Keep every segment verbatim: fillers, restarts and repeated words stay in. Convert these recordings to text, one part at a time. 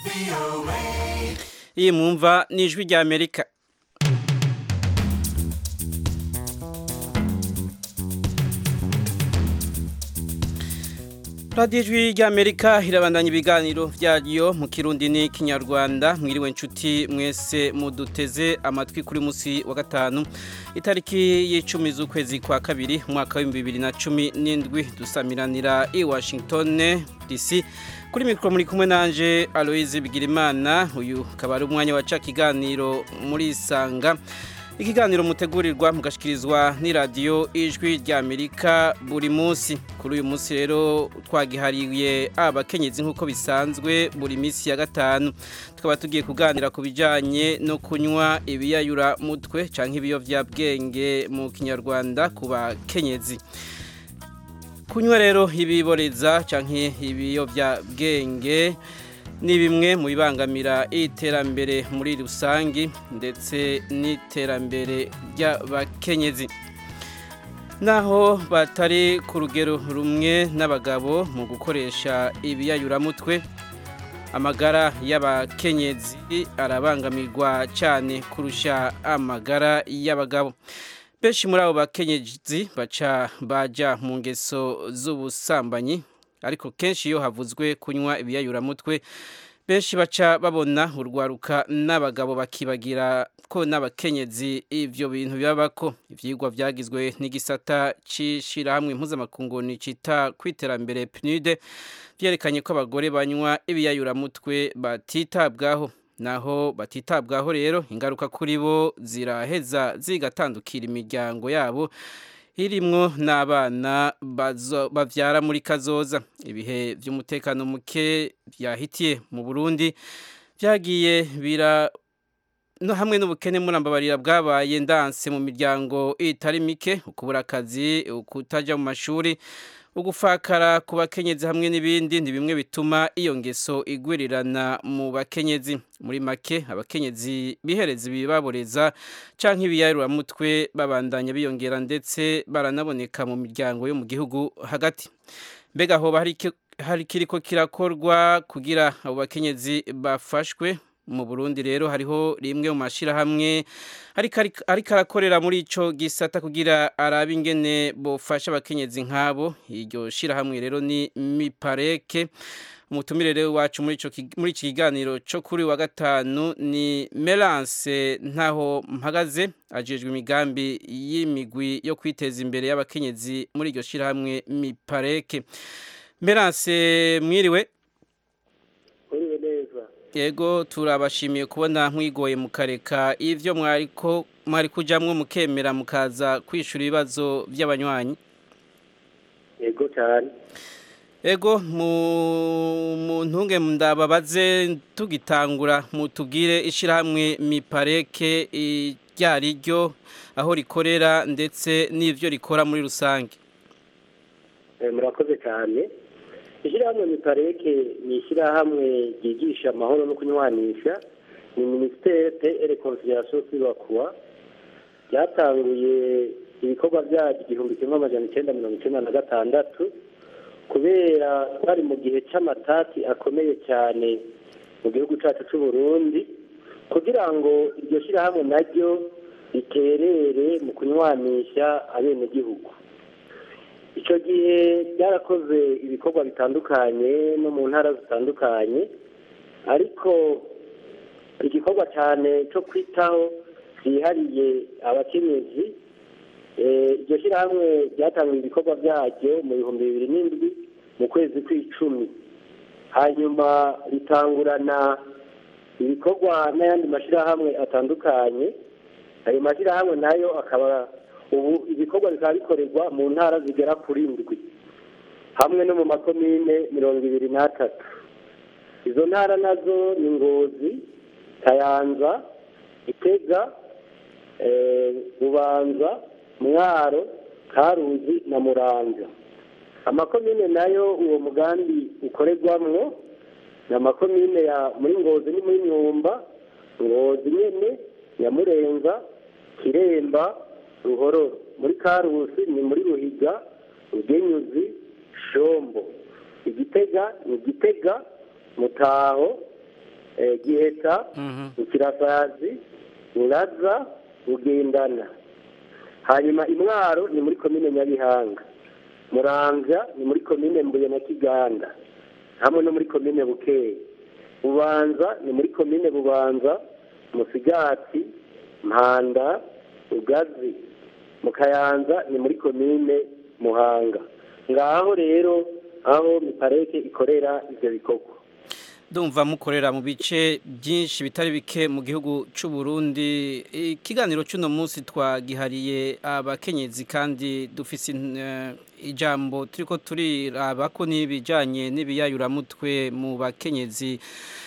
iyi mwumva ni ijwi rya Amerika. Radio Ijwi rya Amerika irabandanya ibiganiro byayo mu Kirundi ni Kinyarwanda. Mwiriwe nshuti mwese muduteze amatwi kuri musi wa gatanu itariki y'icumi z'ukwezi kwa kabiri umwaka wa bibiri na cumi n'indwi dusamiranira i Washington D C. Kuri mikro muri kumwe nanje Aloise Bigirimana. Uyu akaba ari umwanya wa ca kiganiro muri Sanga. Ikiganiro mutegurirwa mugashikirizwa ni radio Ijwi rya Amerika buri munsi. Kuri uyu munsi rero twagihariye abakenyezi nkuko bisanzwe buri minsi ya gatanu. Tukaba tugiye kuganira ku bijanye no kunywa ibiyayura mutwe canke ibiyovyabwenge mu Kinyarwanda ku bakenyezi. Kunywa rero ibiboreza canke ibiyovyabwenge ni bimwe mu bibangamira iterambere muri rusangi ndetse n'iterambere ry'abakenyezi. Naho batari ku rugero rumwe n'abagabo mu gukoresha ibiyayuramutwe, amagara y'abakenyezi arabangamirwa cyane kurusha amagara y'abagabo. Benshi muri abo bakenyezi baca baja mu ngeso z'ubusambanyi, ariko kenshi iyo havuzwe kunywa ibiyayuramutwe benshi baca babona urwaruka n'abagabo bakibagira ko n'abakenyezi ivyo bintu bibabako. Ivyigwa vyagizwe n'igisata c'ishirahamwe mpuzamakungu cita kwiterambere P N U D vyerekanye ko abagore banywa ibiyayuramutwe batitabwaho. Naho batitabwaho rero ingaruka kuri bo ziraheza zigatandukira imiryango yabo irimwo n'abana bavyara muri kazoza. Ibihe vy'umutekano muke vyahitiye mu Burundi vyagiye bira no hamwe n'ubukene murambabarira bwabaye ndanse mu miryango itari mike, ukubura akazi, ukutaja mu mashuri, ugufakara ku bakenyezi hamwe n'ibindi ni bimwe bituma iyo ngeso igwirirana mu bakenyezi. Muri make abakenyezi bihereza ibibaboreza canke ibiyayuramutwe babandanya biyongera ndetse baranaboneka mu miryango yo mu gihugu hagati. Mbega hoba hari kiriko kirakorwa kugira abo bakenyezi bafashwe? Mu Burundi rero hariho rimwe mu mashirahamwe ariko arakorera muri ico gisata kugira arabe ingene bofasha abakenyezi nk'abo. Iryo shirahamwe rero ni Mipareke. Umutumire rero wacu muri ico muri iki kiganiro cyo kuri wa gatanu ni Melance Ntaho Mpagaze, ajejwe imigambi y'imigwi yo kwiteza imbere y'abakenyezi muri iryo shirahamwe Mipareke. Melance mwiriwe. Yego turabashimiye kubona mwigoye mukareka ivyo mwariko mwari kujamwe mukemera mukaza kwishura ibibazo by'abanywanyi. Yego cyane. Ego mu ntunge ndababaze tugitangura mutubwire ishirahamwe Mipareke ryari ryo aho rikorera ndetse n'ivyo rikora muri rusange. Eh murakoze cyane. Ishirahamwe Mipareke ni ishirahamwe ryigisha amahoro no kunywanisha, ni Ministère de Reconciliation Sibakwa. Ryatanguye ibikorwa byaje igihumbi kimwe amajana icenda mirongo icenda na gatandatu kubera bari mu gihe c'amatati akomeye cyane mu gihugu cyacu c'u Burundi, kugira ngo iryo shirahamwe naryo riterere mu kunywanisha abene gihugu. Icyo gihe byarakoze ibikorwa bitandukanye no mu ntara zitandukanye, ariko igikorwa cyane cyo kwitaho byihariye abakenyezi, iryo shyirahamwe ryatangiye ibikorwa byaryo mu bihumbi bibiri n'indwi mu kwezi kw'icumi, hanyuma ritangurana ibikorwa n'ayandi mashyirahamwe atandukanye. Ayo mashyirahamwe nayo akaba ubu ibikorwa bikaba bikorerwa mu ntara zigera kuri indwi hamwe no mu makomine mirongo ibiri n'atatu. Izo ntara nazo ni Ngozi, Kayanza, Gitega, Bubanza, Mwaro, Karuzi na Muramvya. Amakomine nayo uwo mugambi ukorerwamwo ni amakomine ya muri Ngozi ni muri Nyumba, Ngozi nyene, Nyamurenza, Kiremba, Ruhororo. Muri Karusi ni muri Ruhiga, Rugenyuzi, Shombo. Igitega ni Gitega, Mutaho, giheta ikirasazi uraza ugendana. Hanyuma Imwaro ni muri komine Nyabihanga, Muramvya ni muri komine Mbuye na Kiganda hamwe no muri komine Bukeye, Bubanza ni muri komine Bubanza, Musigati, Mpanda, Ugazi, mu Kayanza ni muri komine Muhanga. Ngaho rero aho mipareke ikorera ivyo bikorwa. Ndumva mukorera mu bice byinshi bitari bike mu gihugu cy'u Burundi. Ikiganiro cy'uno munsi twagihariye abakenyezi kandi dufise ijambo turiko turiraba ko nibijanye n'ibiyayuramutwe mu bakenyezi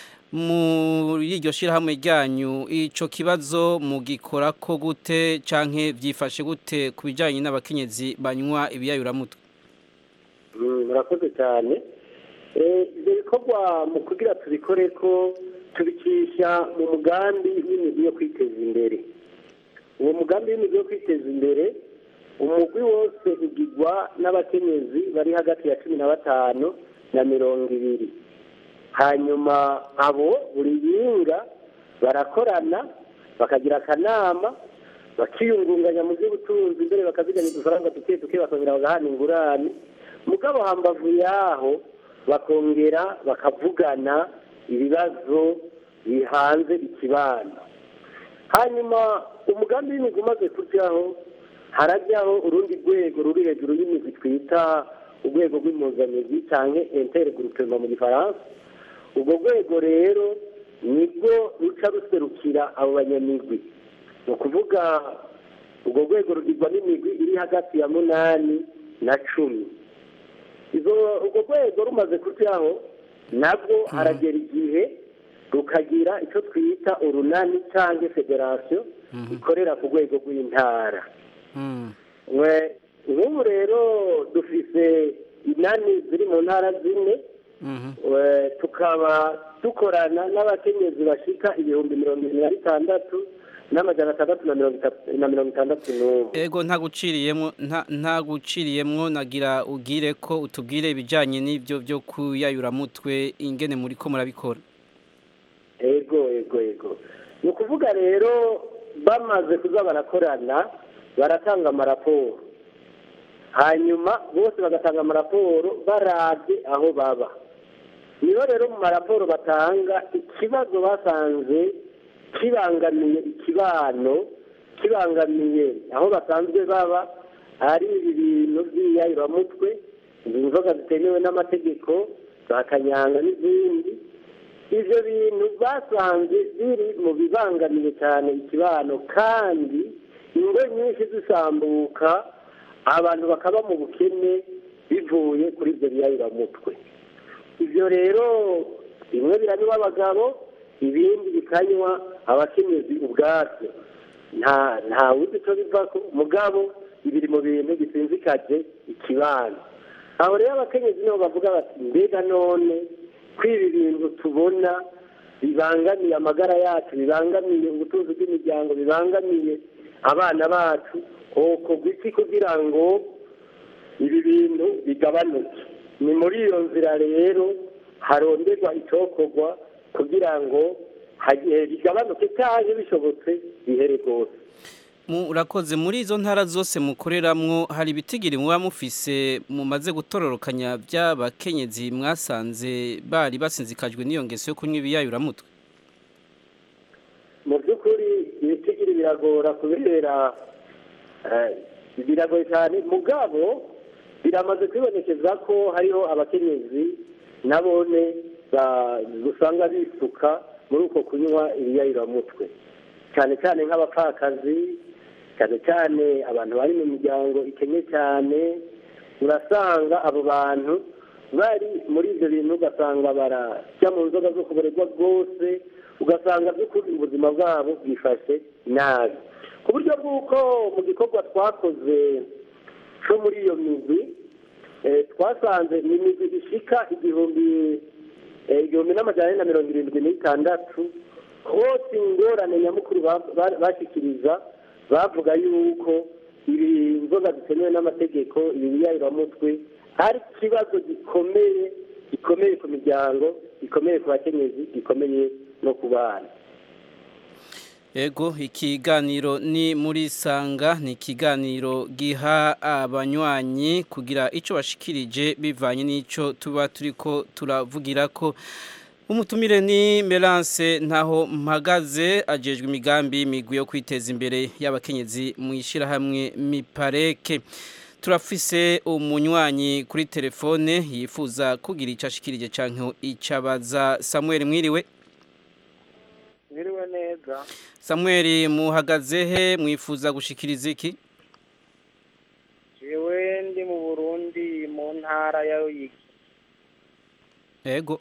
muri iryo shirahamwe ryanyu. Ico kibazo mugikora ko gute canke vyifashe gute kubijanye n'abakenyezi banywa ibiyayuramutwe? Murakoze cyane. Ibyo bikorwa mu kugira tubikore ko tubikisha mu mugambi w'imigwi yo kwiteza imbere. Uwo mugambi w'imigwi yo kwiteza imbere umugwi wose ugirwa n'abakenyezi bari hagati ya cumi na batanu na mirongo ibiri. Hanyuma abo buri yinga barakorana bakagira akanama bakiyungunganya mu by'ubutunzi mbere bakaziganya udufaranga duke duke bakongera bagahana ingurane. Mugabo hambavu yaho bakongera bakavugana ibibazo bihanze ikibano. Hanyuma umugambi w'imigwi umaze kujyaho harajyaho urundi rwego ruri hejuru y'imigwi twita urwego rw'impuzamigwi cyangwa intergroupement mu gifaransa. Ubwo rwego rero nibwo ruca ruserukira abo banyamigwi. Ni ukuvuga ubwo rwego rugirwa n'imigwi iri hagati ya munani na cumi. Ubwo rwego rumaze kujyaho nabwo haragera igihe rukagira icyo twita urunani cyangwa federasiyo ikorera ku rwego rw'intara. Nk'ubu rero dufise inani ziri mu ntara zine, tukaba dukorana n'abakenyezi bashika ibihumbi mirongo irindwi na bitandatu n'amajana atandatu na mirongo itandatu n'umwe. Ego ntaguciriyemwo ntaguciriyemwo nagira ugire ko utubwire ibijanye n'ivyo byo kuyayuramutwe ingene muri ko murabikora. Ego ego ego ni ukuvuga rero bamaze kuza barakorana baratanga amaraporo, hanyuma bose bagatanga amaraporo barabye aho baba. Niho rero mu maraporo batanga ikibazo basanze kibangamiye ikibano, kibangamiye aho basanzwe baba, ari ibi bintu by'iyayuramutwe, inzoga zitemewe n'amategeko, za kanyanga n'izindi. Ivyo bintu basanze biri mu bibangamiye cyane ikibano, kandi ingo nyinshi zisambuka, abantu bakaba mu bukene bivuye kuri ibyo biyayuramutwe. Ivyo rero bimwe biranywa abagabo, ibindi bikanywa abakenyezi ubwabyo. nta nta wuzi icyo bivako, mugabo ibiri mu bintu bisinzikaje ikibano. Aho rero abakenyezi nibo bavuga bati mbega none ko ibi bintu tubona bibangamiye amagara yacu, bibangamiye ubutunzi bw'imiryango, bibangamiye abana bacu, hokorwa iki kugira ngo ibi bintu bigabanuke? Ni muri iyo nzira rero haronderwa icokorwa kugira ngo bigabanuke cyangwa bishobotse bihere rwose. Murakoze. Muri izo ntara zose mukoreramwo hari ibitigiri muba mufise mumaze gutororokanya by'abakenyezi mwasanze bari basinzikajwe n'iyo ngeso yo kunywa ibiyayuramutwe? Mu by'ukuri ibitigiri biragora kubera biragoye cyane, mugabo biramaze kwibonekeza ko hariho abakenyezi nabone usanga bisuka muri uko kunywa ibiyayuramutwe, cyane cyane nk'abapfakazi, cyane cyane abantu bari mu miryango ikenye cyane. Urasanga abo bantu bari muri ibyo bintu, ugasanga barajya mu nzoga zo kuborerwa rwose, ugasanga by'ukuri ubuzima bwabo bwifashe nabi, ku buryo bw'uko mu gikorwa twakoze cyo muri iyo migwi twasanze ni imigwi ishika igihumbi igihumbi n'amajana ane na mirongo irindwi n'itandatu. Hose ingorane nyamukuru bashikiriza bavuga yuko ibi nzoga zitemewe n'amategeko, ibi biyayuramutwe ari ikibazo gikomeye gikomeye ku miryango, gikomeye ku bakenyezi, gikomeye no ku bana. Ego ikiganiro ni muri sanga ni ikiganiro giha abanywanyi kugira ico bashikirije bivanye n'ico tuba turiko turavugira ko umutumire ni Melance ntaho mpagaze ajejwe imigambi migwi yo kwiteza imbere y'abakenyezi mu ishira hamwe Mipareke. Turafise umunywanyi kuri telefone yifuza kugira ico ashikirije canke icabaza. Samuel mwiriwe? Mwiriwe neza. Samuel muhagaze he mwifuza gushikiriza iki? Jewe ndi mu Burundi mu ntara ya Ruyigi. Ego.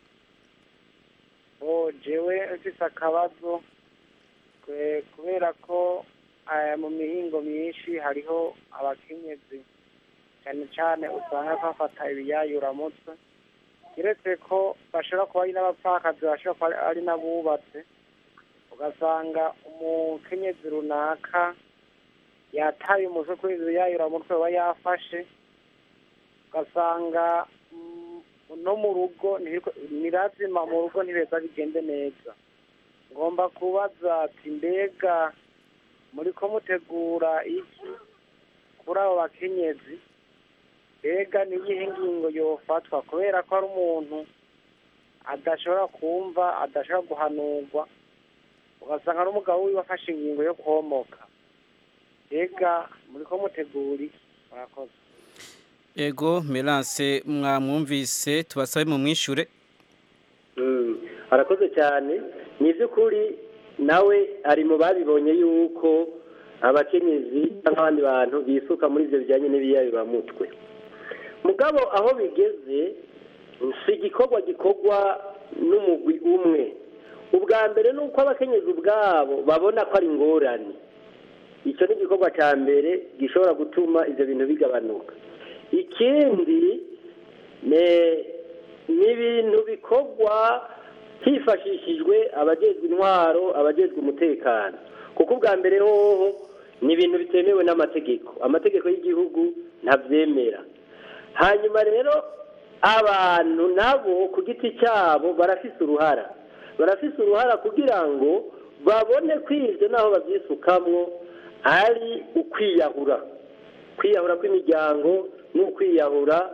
Oh, jewe mfise akabazo kubera ko aya mu mihingo myinshi hariho abakenyezi cyane cyane usanga bafata ibiyayuramutwe kiretse ko bashobora kuba ari n'abapfakazi bashobora kuba ari n'abubatse ugasanga umukenyezi runaka yataye umutwe kuri ibiyayuramutwe aba yafashe ugasanga no mu rugo ni lazima mu rugo ntibeza bigende neza. Ngomba kubaza ati mbega muri ko mutegura iki kuri abo bakenyezi mbega niyihe ngingo yofatwa kubera ko ari umuntu adashobora kumva adashobora guhanurwa ugasanga ari umugabo wiwe afashe ingingo yo komoka mbega muri ko mutegura iki? Murakoze. Ego Melance mwamwumvise tubasabe mu mwishure. Mm, arakoze cyane ni by'ukuri nawe ari mu babibonye yuko abakenyezi n'abandi bantu bisuka muri ivyo bijanye n'ibiyayuramutwe. Mugabo aho bigeze si igikorwa gikorwa n'umugwi umwe. Ubwa mbere nuko abakenyezi ubwabo babona ko ari ingorane. Icyo ni igikorwa ca mbere gishobora gutuma ivyo bintu bigabanuka. Ikindi ne n'ibintu bikorwa hifashishijwe abajejwe intwaro abajejwe umutekano kuko ubwa mbere hoho ni ibintu bitemewe n'amategeko amategeko y'igihugu ntavyemera. Hanyuma rero abantu nabo ku giti cyabo barafise uruhara barafise uruhara kugira ngo babone kwivyo naho bavyisukamwo ari ukwiyahura kwiyahura kw'imiryango n'ukwiyahura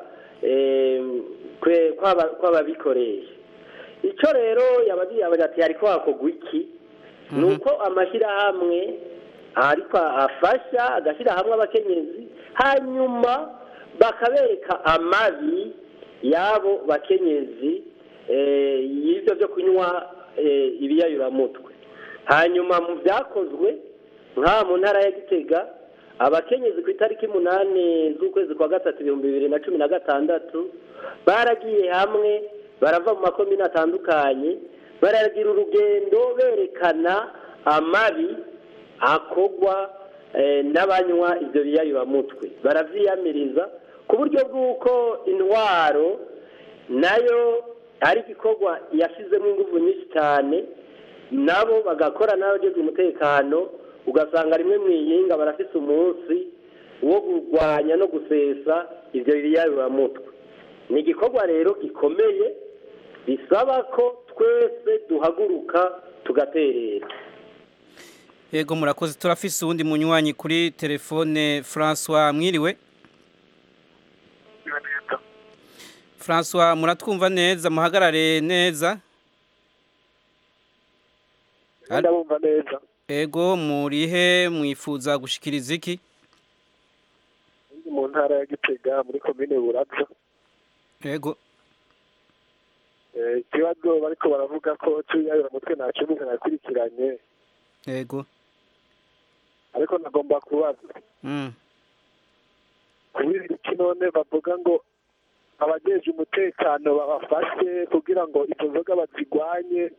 kw'ababikoresha. Icyo rero yabagiye ati ariko hakorwa iki ni uko amashyirahamwe ariko afasha agashyira hamwe abakenyezi hanyuma bakabereka amabi y'abo bakenyezi y'ibyo byo kunywa ibiyayuramutwe. Hanyuma mu byakozwe nka mu ntara ya Gitega abakenyezi ku itariki umunani z'ukwezi kwa gatatu ibihumbi bibiri na cumi na gatandatu baragiye hamwe barava mu makomine atandukanye baragira urugendo berekana amabi akogwa n'abanywa ibyo biyayuramutwe baravyiyamiriza ku buryo bw'uko intwaro nayo ari igikorwa yashizemo ingufu nyinshi cyane nabo bagakora n'abajejwe umutekano ugasanga rimwe mwiyinga barafise umunsi wo kurwanya no gusesa ivyo biyayuramutwe. Ni igikorwa rero gikomeye bisaba ko twese duhaguruka tugaterera. Yego murakoze. Turafise uwundi munywanyi kuri telefone. François mwiriwe? François muratwumva neza muhagarare neza? Ndabumva neza. Ego murihe mwifuza gushikiriza iki? Ndi mu ntara ya Gitega muri komine Buravyo. Ego. Eh kibazo bariko baravuga ko tuyayura mutwe nta kintu nakurikiranye. Ego. Ariko nagomba kubaza. Mm. Kubiri kinone bavuga ngo abajeje umutekano babafashe kugira ngo izo nzoga bazigwanye.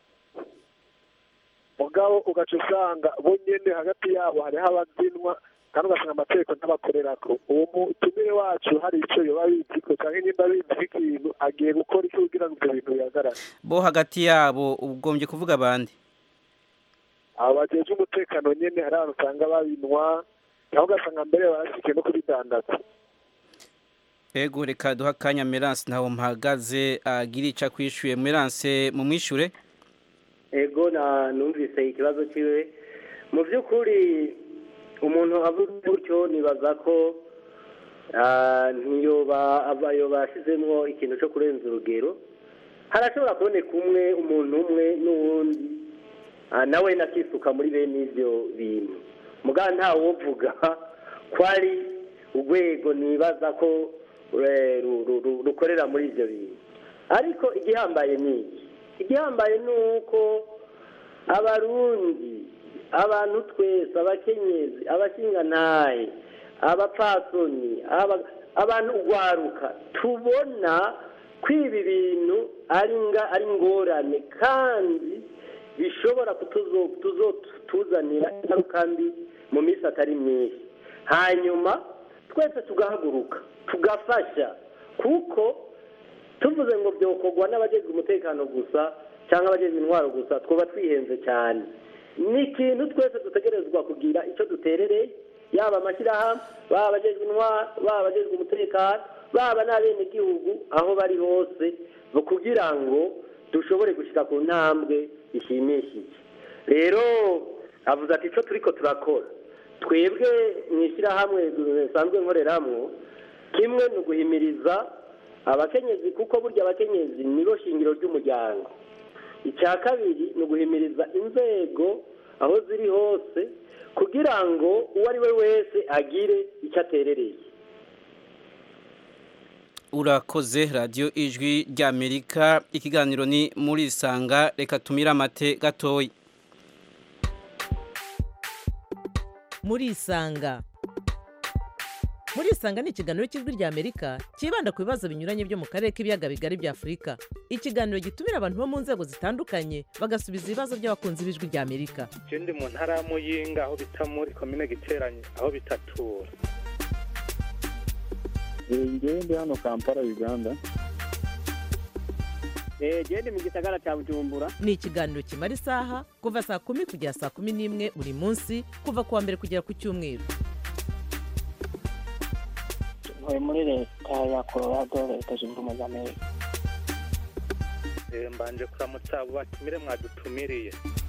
Mugabo ugaca usanga bo nyene hagati yabo hariho abazinwa kandi ugasanga amategeko ntabakorerako. Uwo mutumire wacu hari ico yoba biziko canke nimba bizi ikintu agiye gukora iki kugira ngo ivyo bintu bihagarare. Bo hagati yabo ugombye kuvuga abandi? Abo bajeje umutekano nyene hari abantu usanga babinwa naho ugasanga mbere barashike no kubidandaza. Ego reka duha akanya Melance ntaho mpagaze agira ica kwishuye. Melance mu mwishure? ego na numvise ikibazo kiwe mu by'ukuri umuntu avuze gutyo nibaza ko ntiyoba abayo bashyizemo ikintu cyo kurenza urugero harashobora kuboneka umwe umuntu umwe n'uwundi nawe nakisuka muri bene ibyo bintu muganga ntawovuga ko ari urwego nibaza ko rukorera muri ibyo bintu ariko igihambaye ni iki igihambaye ni uko abarundi abantu twese abakenyezi abashingantahe abapfasoni abantu urwaruka tubona ko ibi bintu ari ingorane kandi bishobora kutuzanira ingaruka mbi mu minsi atari myinshi hanyuma twese tugahaguruka tugafasha kuko tuvuze ngo byokorwa n'abajejwe umutekano gusa cyangwa abajejwe intwaro gusa twaba twihenze cyane ni ikintu twese dutegerezwa kugira icyo duterereye yaba amashyirahamwe baba abajejwe intwaro baba abajejwe umutekano baba n'abenegihugu aho bari hose kugira ngo dushobore gushyira ku ntambwe ishimishije rero avuze ati icyo turi ko turakora twebwe mu ishyirahamwe dusanzwe nkoreramo kimwe ni uguhimiriza abakenyezi kuko burya abakenyezi nibo shingiro ry'umuryango icya kabiri ni uguhimiriza inzego aho ziri hose kugira ngo uwo ari we wese agire icyo aterereye urakoze radiyo ijwi ry'amerika ikiganiro ni muri isanga reka tumire amate gatoya muri isanga muri isanga ni ikiganiro cy'ijwi ry'amerika cyibanda ku bibazo binyuranye byo mu karere k'ibiyaga bigari bya afurika ikiganiro gitumira abantu bo mu nzego zitandukanye bagasubiza ibibazo by'abakunzi b'ijwi ry'amerika je ndi mu ntara ya Muyinga aho bita muri komine Giteranyi aho bitatura ngewe ndi hano Kampala Uganda je ndi mu gisagara cya Bujumbura ni ikiganiro kimara isaha kuva saa kumi kugera saa kumi n'imwe buri munsi kuva kuwa mbere kugera ku cyumweru ntuye muri leta ya Colorado leta zunze ubumwe za Amerika mbanje kuramutsa abo batumire mwadutumiriye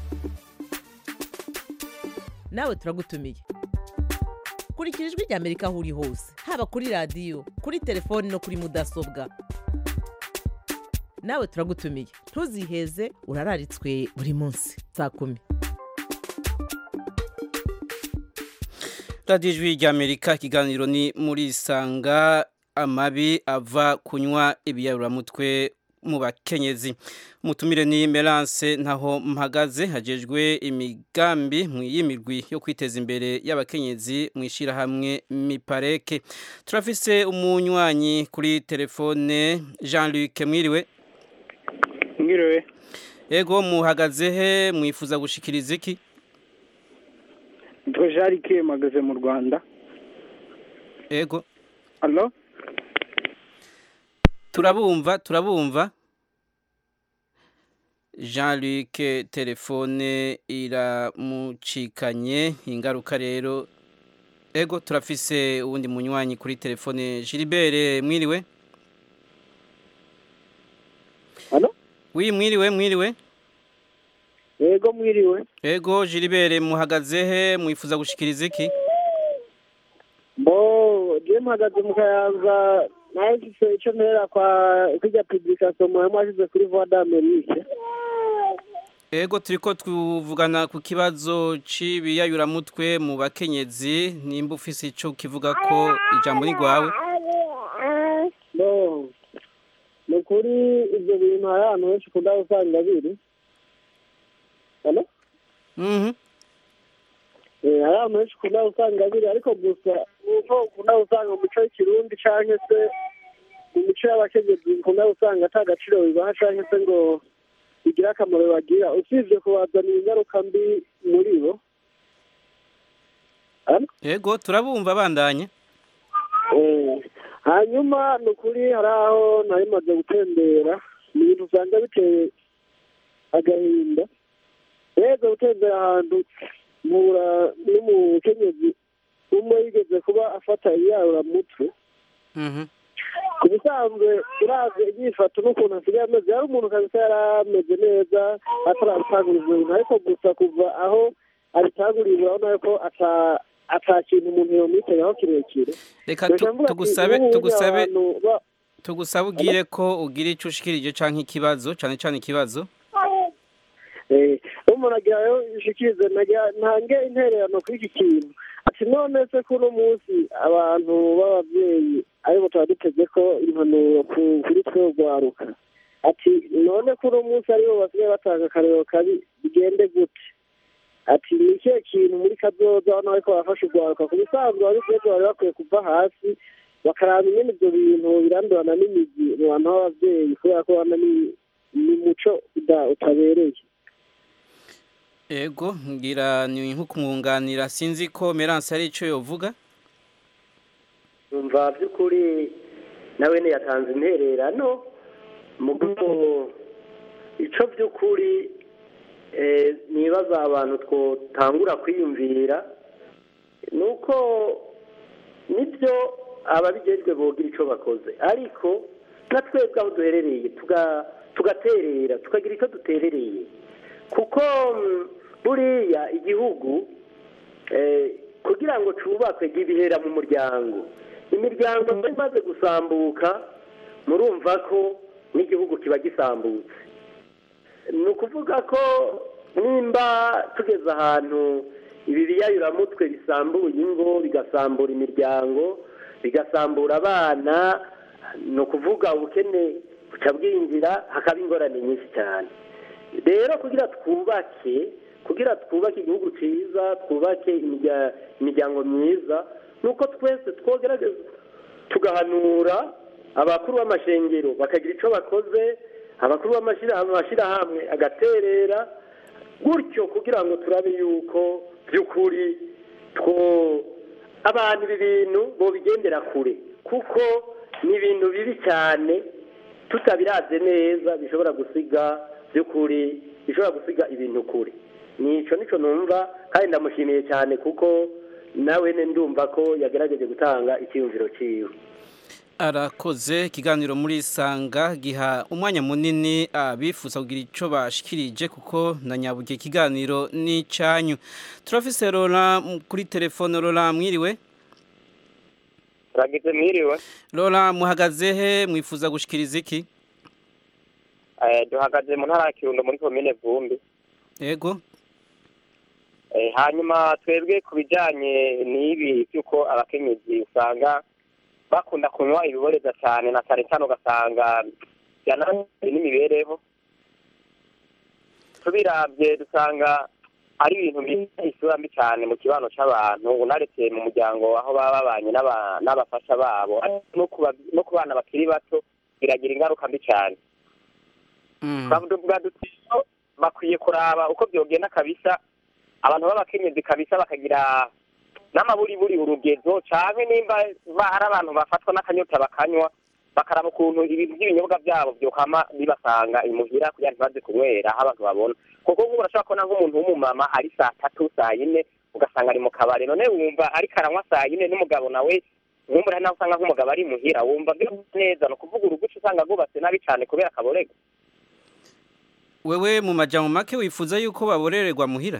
nawe turagutumiye kurikira ijwi ry'Amerika aho uri hose haba kuri radiyo kuri telefoni no kuri mudasobwa nawe turagutumiye ntuziheze urararitswe buri munsi saa kumi radiyo ijwi ry'Amerika ikiganiro ni muri isanga amabi ava kunywa ibiyaburamutwe mu bakenyezi umutumire ni Melance ntaho mpagaze hajejwe imigambi y'imirwi yo kwiteza imbere y'abakenyezi mu ishirahamwe Mipareke turafise umunywanyi kuri telefone Jean-Luc mwiriwe mwiriwe ego muhagaze he mwifuza gushikiriza iki Jean-Luc magaze mu Rwanda ego allo turabumva turabumva Jean-Luc telefone iramucikanye ingaruka rero ego turafise uwundi munywanyi kuri telefone Gilbert mwiriwe allo oui mwiriwe mwiriwe ego mwiriwe ego Gilbert muhagaze he mwifuza gushikiriza iki bo je mpagaze mu Kayanza naye gise ico ntera kwa kujya publication mu mwashize kuri Voix d'Amérique ego turiko twuvugana ku kibazo c'ibiyayuramutwe mu bakenyezi nimba ufise ico kivuga ko ijambo ni gwawe bo no kuri ibyo bintu hari ahantu henshi kunda usanga biri allo mhm eh hari ahantu henshi kunda usanga biri ariko gusa uko kunda usanga mu mico y'ikirundi canke se mu mico y'abakenyezi kunda usanga atagaciro bibaha canke se ngo bigira akamaro bagira usibye kubazanira ingaruka mbi muri bo ego turabumva bandanye eh hanyuma nukuri hari aho nari maze gutembera ni ibintu usanga biteye agahinda rero gutembera ahantu mura n'umukenyezi umwe yigeze kuba afata iyarura mutwe ku bisanzwe uravye inyifato n'ukuntu asigaye ameze yari umuntu kabisa yari ameze neza atarabitangura ivyo bintu ariko gusa kuva aho abitanguriye urabona ko ata ata kintu umuntu yomwitegaho kirekire. Reka tugusabe tugusabe tugusabe ugire ko ugira ico ushikirije canke ikibazo cane cane ikibazo. Eh umuntu agira yo ishikirize ntange intererano kuri iki kintu. Ati none se kuno munsi abantu b'abavyeyi aribo tuba duteze ko impanuro kuri twe rwaruka. Ati none kuno munsi aribo basigaye batanga akarero kabi bigende gute? Ati ni ikihe kintu muri kazoza hano ariko barafasha urwaruka ku bisanzwe ababiketse bari bakwiye kuva hasi bakaraba ingene ivyo bintu birandurana n'imizi mu bantu b'abavyeyi kubera ko hano ni muco utabereye. Ego ngira ni nko kumwunganira sinzi ko Merance ari ico yovuga. Umva by'ukuri nawe ne yatanze intererano mugo ico by'ukuri eh nibaza abantu twotangura kwiyumvira nuko nibyo ababijejwe bogira ico bakoze ariko natwebwe aho duherereye tuga tugaterera tukagira ico duterereye kuko buriya igihugu eh kugira ngo cubakwe gibihera mu muryango imiryango imaze gusambuka murumva ko n'igihugu kiba gisambutse ni ukuvuga ko nimba tugeze ahantu ibi biyayuramutwe bisambuye ingo bigasambura imiryango bigasambura abana ni ukuvuga ubukene buca bwinjira hakaba ingorane nyinshi cyane rero kugira twubake kugira twubake igihugu cyiza twubake imiryango myiza nuko twese twogerageza tugahanura abakuru b'amashengero bakagira icyo bakoze abakuru b'amashyirahamwe agaterera gutyo kugira ngo turabe yuko by'ukuri two abantu ibi bintu bobigendera kure kuko ni ibintu bibi cyane tutabiraze neza bishobora gusiga by'ukuri bishobora gusiga ibintu kure nico nico numva kandi ndamushimiye cyane kuko nawe ne ndumva ko yagerageje gutanga icyumviro ciwe. Arakoze ikiganiro muri Sanga giha umwanya munini abifuza kugira ico bashikirije kuko na nyabuge ikiganiro ni canyu. Turafise Lola kuri telefone. Lola mwiriwe? Ragize mwiriwe. Lola muhagaze he mwifuza gushikiriza iki? Eh duhagaze mu ntara ya Kirundo muri commune Vumbi. Yego. Eh hanyuma twebwe kubijanye n'ibi cyuko abakenyezi usanga bakunda kunywa ibiboreza cyane na cyane cyane ugasanga yanani n'imibereho tubirabye dusanga ari ibintu by'isura mbi cyane mu kibano c'abantu unaretse mu muryango aho baba babanye n'abafasha babo no no kubana bakiri bato biragira ingaruka mbi cyane twavuga dutyo bakwiye kuraba uko byogenda kabisa abantu b'abakenyezi kabisa bakagira n'amaburi buri urugezo canke nimba ari abantu bafatwa n'akanyota bakanywa bakaraba ukuntu ibintu by'ibinyobwa byabo byokama bibasanga imuhira kugira ntibaze kunywera aho abantu babona kuko nk'ubu urashobora kubona nk'umuntu w'umumama ari saa tatu saa yine ugasanga ari mu kabari none wumva ariko aranywa saa yine n'umugabo nawe nk'umuri nawe usanga nk'umugabo ari muhira wumva byose neza no kuvuga uruguca usanga rwubatse nabi cyane kubera akaborego. Wewe mu majambo make wifuza yuko baborererwa muhira?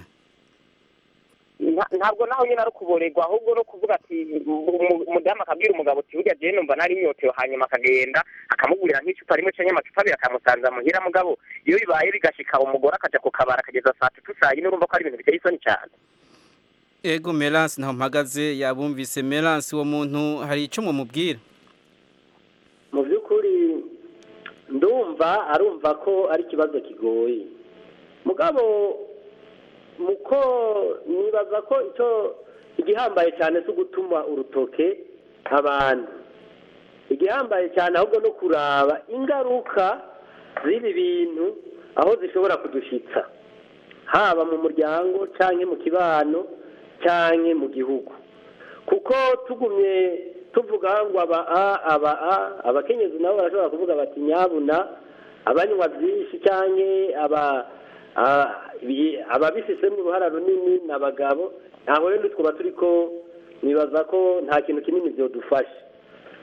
Ntabwo naho nyine ari kuborerwa ahubwo no kuvuga ati umudamu akabwira umugabo ati burya je numva nari imyotewe hanyuma akagenda akamugurira nk'icupa rimwe canke amacupa abiri akamusanza muhira mugabo iyo bibaye bigashika umugore akaja ku kabara akageza saa tatu saa yine urumva ko ari ibintu biteye isoni cyane. Ego Merance naho mpagaze yabumvise. Merance uwo muntu hari ico mumubwira? Mu by'ukuri ndumva arumva ko ari kibazo kigoye mugabo muko nibaza ko icyo igihambaye cyane cyo gutuma urutoke abantu igihambaye cyane ahubwo no kuraba ingaruka z'ibi bintu aho zishobora kudushitsa haba mu muryango canke mu kibano canke mu gihugu kuko tugumye tuvuga ngo aba aba abakenyezi nabo barashobora kuvuga bati nyabuna abanywa byinshi canke aba ababifisemo uruhara runini n'abagabo ntaho rero twaba turi ko nibaza ko nta kintu kinini byodufasha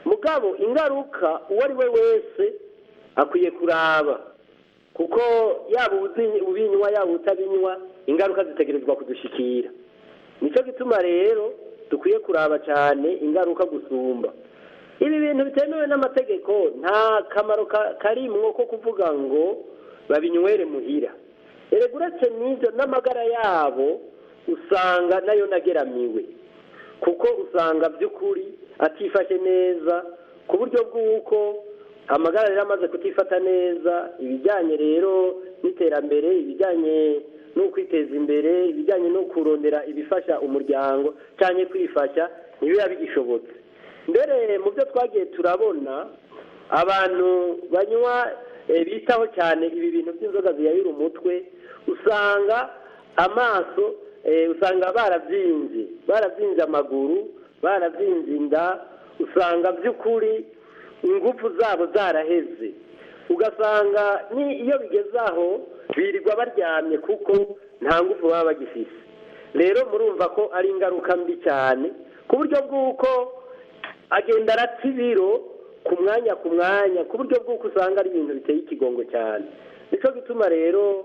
mugabo ingaruka uwo ari we wese akwiye kuraba kuko yaba ubinywa yaba utabinywa ingaruka zitegerezwa kudushikira nicyo gituma rero dukwiye kuraba cyane ingaruka gusumba ibi bintu bitemewe n'amategeko nta kamaro karimwo ko kuvuga ngo babinywere muhira erega uretse n'ibyo n'amagara yabo usanga nayo nageramiwe kuko usanga by'ukuri atifashe neza ku buryo bw'uko amagara rero amaze kutifata neza ibijyanye rero n'iterambere ibijyanye no kwiteza imbere ibijyanye no kurondera ibifasha umuryango cyane kwifasha ntibiba bigishobotse mbere mu byo twagiye turabona abantu banywa bitaho cyane ibi bintu by'inzoga ziyayura umutwe usanga amaso usanga barabyimbye barabyimbye amaguru barabyimbye inda usanga by'ukuri ingufu zabo zaraheze ugasanga iyo bigeze aho birirwa baryamye kuko nta ngufu baba bagifise rero murumva ko ari ingaruka mbi cyane ku buryo bw'uko agenda arata ibiro ku mwanya ku mwanya ku buryo bw'uko usanga ari ibintu biteye ikigongo cyane nicyo gituma rero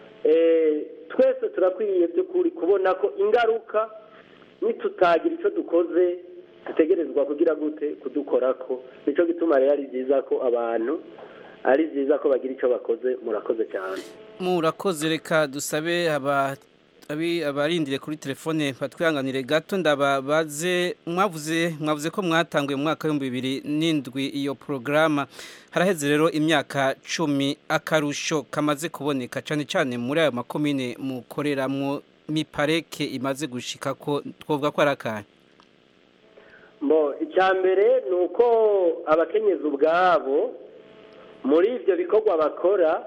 twese turakwiye by'ukuri kubona ko ingaruka nitutagira icyo dukoze dutegerezwa kugira gute kudukora ko nicyo gituma rero ari byiza ko abantu ari byiza ko bagira icyo bakoze murakoze cyane murakoze reka dusabe abarindire kuri telefone batwihanganire gato ndababaze mwavuze mwavuze ko mwatanguye mu mwaka w'ibihumbi bibiri n'indwi iyo porogaramu haraheze rero imyaka cumi akarusho kamaze kuboneka cyane cyane muri ayo makomine mukoreramo mipareke imaze gushika ko twavuga ko ari akanya Bo icya mbere ni uko abakenyezi ubwabo muri ibyo bikorwa bakora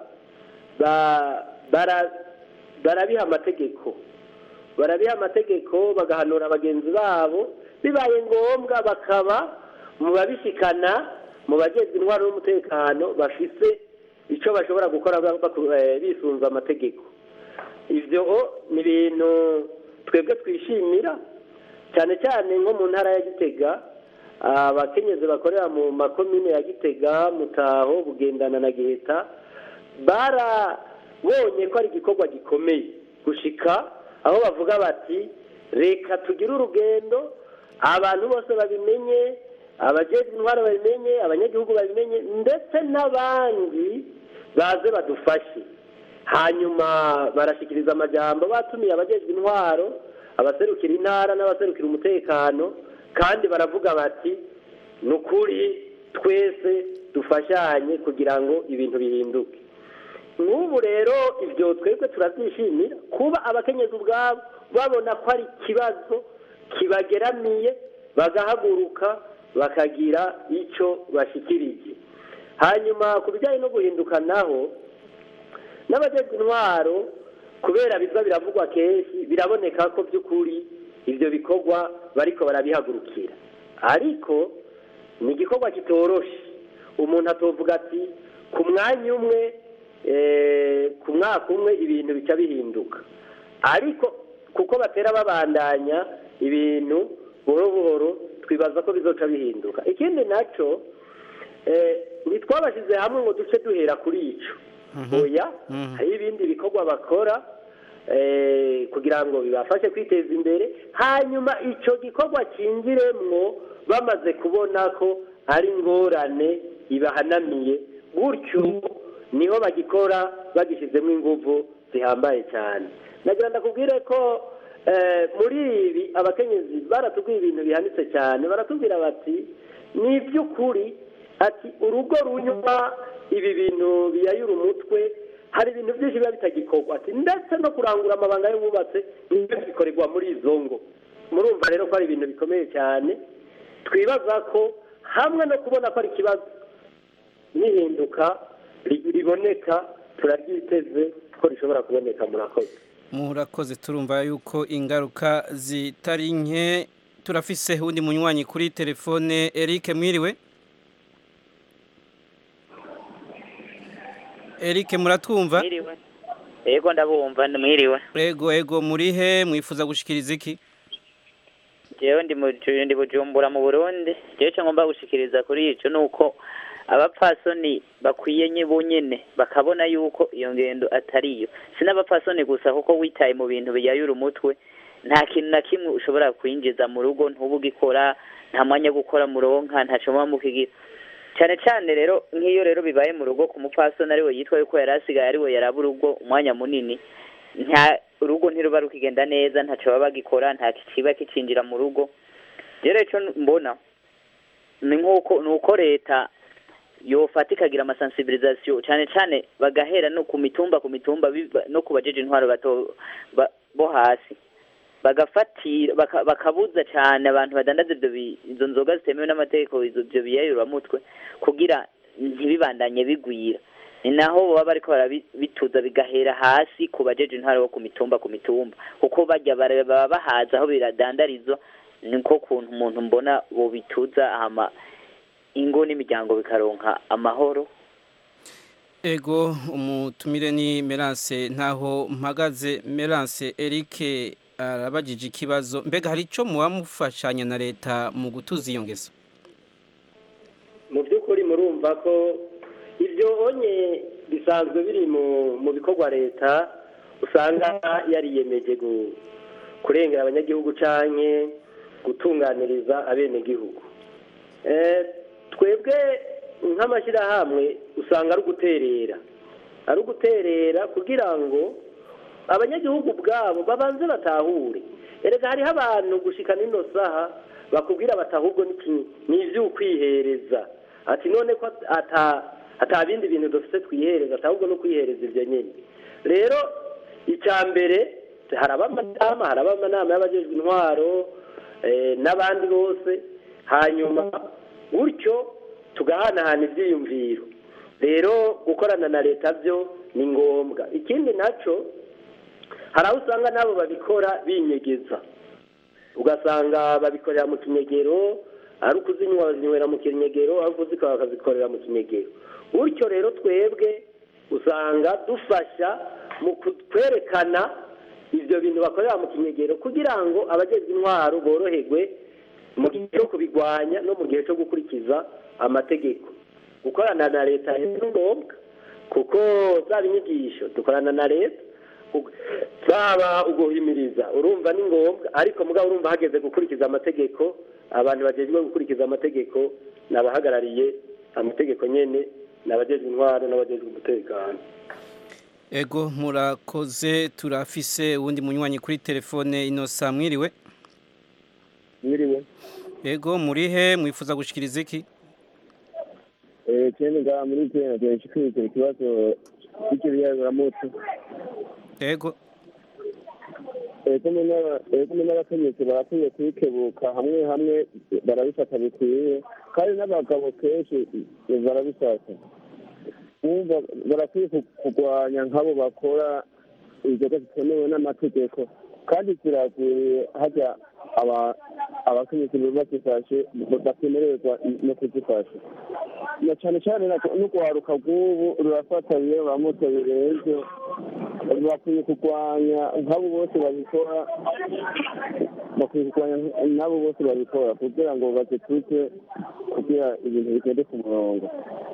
barabiha amategeko barabiha amategeko bagahanura bagenzi babo bibaye ngombwa bakaba mu babishikana mu bageze intwaro y'umutekano bafise icyo bashobora gukora bisunze amategeko ibyo ni ibintu twebwe twishimira cyane cyane nko mu ntara ya Gitega abakenyezi bakorera mu makomine ya Gitega Mutaho Bugendana na Giheta barabonye ko ari igikorwa gikomeye gushika aho bavuga bati reka tugire urugendo abantu bose babimenye abajejwe intwaro babimenye abanyagihugu babimenye ndetse n'abandi baze badufashe hanyuma barashikiriza amajambo batumiye abajejwe intwaro abaserukira intara n'abaserukira umutekano kandi baravuga bati nukuri twese dufashanye kugira ngo ibintu bihinduke n'ubu rero ibyo twebwe turabyishimira kuba abakenyezi ubwabo babona ko ari ikibazo kibageramiye bagahaguruka bakagira icyo bashikirije hanyuma ku bijyanye no guhinduka naho n'abajejwe intwaro kubera biza biravugwa kenshi biraboneka ko by'ukuri ibyo bikorwa bariko barabihagurukira ariko ni igikorwa kitoroshe umuntu atovuga ati ku mwanya umwe ku mwaka umwe ibintu bica bihinduka ariko kuko batera babandanya ibintu buhoro buhoro twibaza ko bizoca bihinduka ikindi nacyo ntitwabashyize hamwe ngo duce duhera kuri icyo oya hari ibindi bikorwa bakora kugira ngo bibafashe kwiteza imbere hanyuma icyo gikorwa cyinjiremwo bamaze kubona ko ari ingorane ibahanamiye gutyo niho bagikora bagishyizemo ingufu zihambaye cyane nagira ndakubwire ko muri ibi abakenyezi baratubwira ibintu bihanitse cyane baratubwira bati ni iby'ukuri ati urugo runywa ibi bintu biyayura umutwe hari ibintu byinshi biba bitagikorwa ati ndetse no kurangura amabanga y'ububatse nibyo bikorerwa muri izo ngo murumva rero ko ari ibintu bikomeye cyane twibaza ko hamwe no kubona ko ari ikibazo n'ihinduka riboneka turaryiteze ko rishobora kuboneka murakoze murakoze turumva yuko ingaruka zitari nke turafise undi munywanyi kuri telefone Eric mwiriwe Eric muratwumva mwiriwe yego ndabumva mwiriwe yego yego muri he mwifuza gushikiriza iki jewe ndi mu ndi Bujumbura mu Burundi jewe cyo ngomba gushikiriza kuri ico nuko abapfasoni bakwiye nyibo nyene bakabona yuko iyo ngendo atariyo sinabapfasoni gusa kuko witaye mu bintu biyayura umutwe nta kintu na kimwe ushobora kwinjiza mu rugo ntubugikora nta mwanya gukora muronka nta cyo mukigira cyane cyane rero nk'iyo rero bibaye mu rugo ku mupfasoni ari we yitwa yuko yarasigaye ari we yaraba urugo umwanya munini nta urugo ntiruba rukigenda neza ntaco baba bagikora nta kiba kicinjira mu rugo rero ico mbona ni nkuko nuko leta yofata ikagira amasensibilisation cyane cyane bagahera no ku mitumba ku mitumba no kubajeje intwaro bato bo hasi bagafatira bakabuza cyane abantu badandaza ibyo izo nzoga zitemewe n'amategeko izo byo biyayura mutwe kugira ntibibandanye bigwira ni naho baba bariko barabituza bigahera hasi kubajeje intwaro bo ku mitumba ku mitumba kuko bajya baba bahaza aho biradandarizwa niko kuntu umuntu mbona bo bituza ama ingo n'imiryango bikaronka amahoro. Ego umutumire ni Merance ntaho mpagaze. Merance Eric arabajije ikibazo mbega hari ico muba mufashanya na leta mu gutuza iyo ngeso? Mu by'ukuri murumva ko ibyo onye bisanzwe biri mu mu bikorwa leta usanga yariyemeje kurengera abanyagihugu canke gutunganiriza abenegihugu. Eh twebwe nk'amashyirahamwe usanga ari uguterera ari uguterera kugira ngo abanyagihugu ubwabo babanze batahure. Erega hariho abantu gushika nino saha bakubwira batahubwo ni ivy'ukwihereza ati none ko ata atabindi bintu dufite twihereza atahubwo no kwihereza ivyo nyene. Rero icambere haraba amanama haraba amanama y'abajejwe intwaro eh, n'abandi bose hanyuma gutyo tugahanahana ivyiyumviro. Rero gukorana na leta byo ni ngombwa. Ikindi naco haraho usanga nabo babikora binyegeza ugasanga babikorera mu kinyegero ari ukuzinywa bazinywera mu kinyegero aho kuzika bakazikorera mu kinyegero. Gutyo rero twebwe usanga dufasha mu kwerekana ivyo bintu bakorera mu kinyegero kugira ngo abageze intwaro boroherwe mu gihe cyo kubigwanya no mu gihe cyo gukurikiza amategeko. Gukorana na leta ni ngombwa kuko zaba inyigisho dukorana na leta zaba uguhimiriza urumva ni ngombwa ariko mugabo urumva hageze gukurikiza amategeko abantu bagejwe gukurikiza amategeko nabahagarariye amategeko nyene nabagejwe intwaro nabagejwe umutekano. Ego murakoze turafise uwundi munywanyi kuri telefone Innocent mwiriwe. Mwiriwe. Ego murihe mwifuza gushikiriza iki? Eh cyane nga muri tena cyashikiriza ikibazo cy'ibiyayura mutwe. Ego. Ego mena ego mena bakenyeze barakwiye kwikebuka hamwe hamwe barabifata bikwiye kandi n'abagabo kenshi barabifata. Umva barakwiye kugwanya nk'abo bakora inzoga zitemewe n'amategeko kandi ziraguye hajya aba abakenyezi bazifashe bakemererwa no kuzifasha na cyane cyane no kwaruka bw'ubu rurafata iyo bamuto birenze bakwiye kurwanya nk'abo bose babikora bakwiye kurwanya n'abo bose babikora kugira ngo bazituke kugira ibintu bigende ku murongo.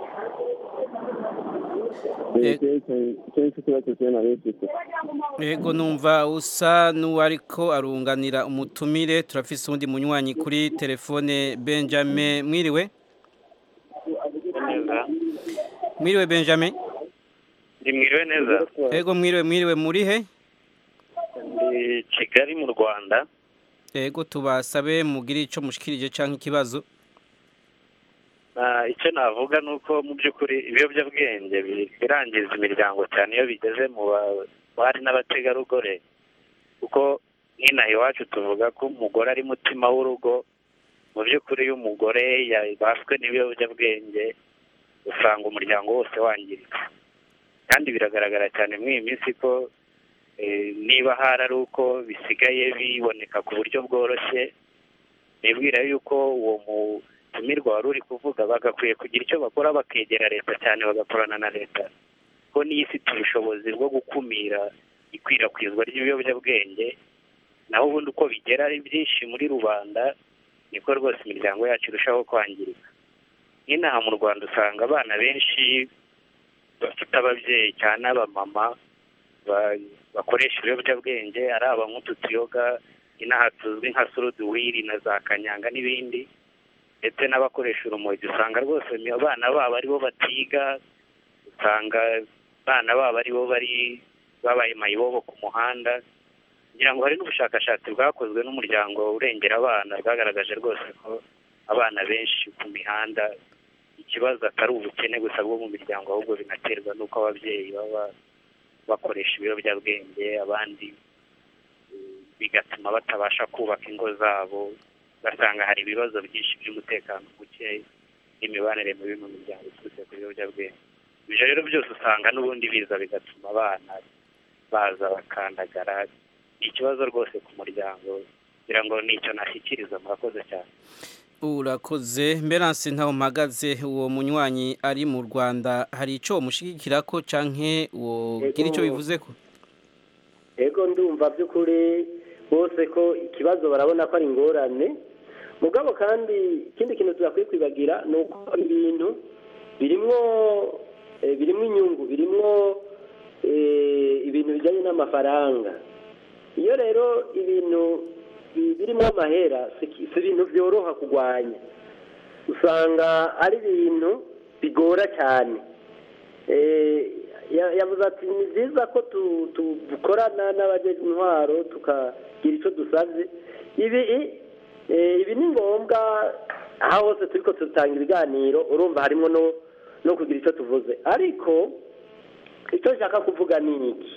Ego numva usa n'uwariko arunganira umutumire turafise undi munywanyi kuri telefone Benjamin mwiriwe. Mwiriwe Benjamin. Ndi mwiriwe neza. Ego mwiriwe mwiriwe murihe? Ndi Kigali mu Rwanda. Ego tubasabe mugire ico mushikirije canke ikibazo. Icyo navuga ni uko mu by'ukuri ibiyobyabwenge birangiza imiryango cyane iyo bigeze mu bari n'abategarugori kuko nk'inaha iwacu tuvuga ko umugore ari mutima w'urugo. Mu by'ukuri iyo umugore yabaswe n'ibiyobyabwenge usanga umuryango wose wangiritse kandi biragaragara cyane muri iyi minsi ko niba hari ari uko bisigaye biboneka ku buryo bworoshye nibwira yuko uwo mu tumirwa wari uri kuvuga bagakwiye kugira icyo bakora bakegera leta cyane bagakorana na leta ko niyo ifite ubushobozi bwo gukumira ikwirakwizwa ry'ibiyobyabwenge naho ubundi uko bigera ari byinshi muri rubanda niko rwose imiryango yacu irushaho kwangirika. nk'inaha mu Rwanda usanga abana benshi bafite ababyeyi cyane abamama bakoresha ibiyobyabwenge, ari abanywa utu tuyoga inaha tuzwi nka suruduwiri na za kanyanga n'ibindi, ndetse n'abakoresha urumogi. usanga rwose abana babo aribo batiga, usanga abana babo aribo bari babaye mayibobo ku muhanda. ngira ngo hari n'ubushakashatsi bwakozwe n'umuryango urengera abana bwagaragaje rwose ko abana benshi ku mihanda ikibazo atari ubukene gusa bwo mu miryango, ahubwo binaterwa n'uko ababyeyi baba bakoresha ibiyobyabwenge, abandi bigatuma batabasha kubaka ingo zabo, basanga hari ibibazo byinshi by'umutekano muke n'imibanire mibi mu miryango iturutse ku biyobyabwenge. ibyo rero byose usanga n'ubundi biza bigatuma abana baza bakandagara. ni ikibazo rwose ku muryango, kugira ngo nicyo nashyikiriza. murakoze cyane. urakoze. Meranse ntaho mpagaze, uwo munywanyi ari mu Rwanda, hari icyo mushigikira ko canke uwo gira icyo bivuze ko? Ego ndumva by'ukuri bose ko ikibazo barabona ko ari ingorane, mugabo kandi ikindi kintu tuzakwiye kwibagira ni uko ibintu birimwo birimwo inyungu, birimwo ibintu bijyanye n'amafaranga. iyo rero ibintu birimo amahera si ibintu byoroha kurwanya, usanga ari ibintu bigora cyane. yavuze ati ni byiza ko dukorana n'abajeje intwaro tukagira icyo dusabye. ibi ibi ni ngombwa, aho hose turi ko dutanga ibiganiro urumva harimo no kugira icyo tuvuze. ariko icyo nshaka kuvuga ni iki,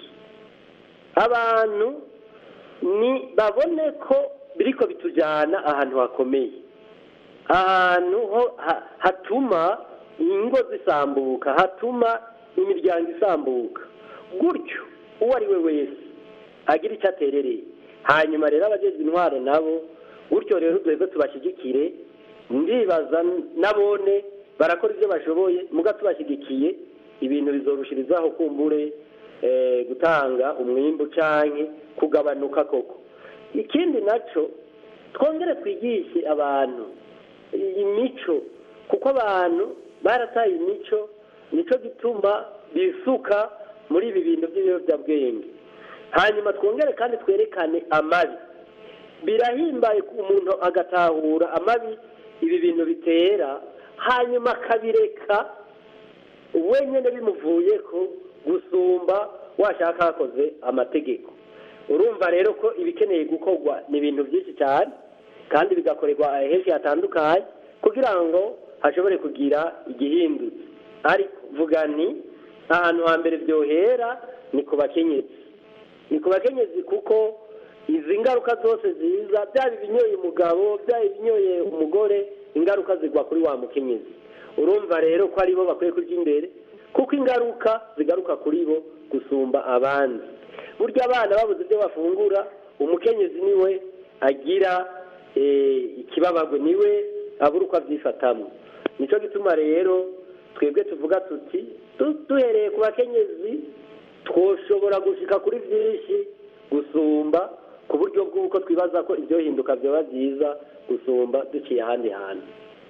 abantu ni babone ko biriko bitujyana ahantu hakomeye, ahantu hatuma ingo zisambuka, hatuma imiryango isambuka. gutyo uwo ari we wese agira icyo aterereye. hanyuma rero abajeje intwaro nabo gutyo rero twebwe tubashyigikire. ndibaza nabone barakora ibyo bashoboye, muga tubashyigikiye ibintu bizorushirizaho kumbure gutanga umwimbu canke kugabanuka koko. ikindi naco twongere twigishe abantu imico, kuko abantu barataye imico, nico gituma bisuka muri ibi bintu by'ibiyobyabwenge. hanyuma twongere kandi twerekane amabi. birahimbaye umuntu agatahura amabi ibi bintu bitera, hanyuma akabireka wenyine bimuvuye ko gusumba washaka hakoze amategeko. urumva rero ko ibikeneye gukorwa ni ibintu byinshi cyane, kandi bigakorerwa henshi hatandukanye kugira ngo hashobore kugira igihindutse. ariko vuga ni ahantu hambere byohera ni ku bakenyezi, ni ku bakenyezi kuko izi ngaruka zose ziza, byaba ibinyoye umugabo, byaba ibinyoye umugore, ingaruka zigwa kuri wa mukenyezi. urumva rero ko aribo bakwiye kurya imbere, kuko ingaruka zigaruka kuri bo gusumba abandi. burya abana babuze ibyo bafungura, umukenyezi niwe agira ikibabagwe, niwe abura uko abyifatamo. nicyo gituma rero twebwe tuvuga tuti duhereye ku bakenyezi twoshobora gushika kuri byinshi gusumba, ku buryo bw'uko twibaza ko ibyo hinduka byaba byiza gusumba duciye ahandi hantu.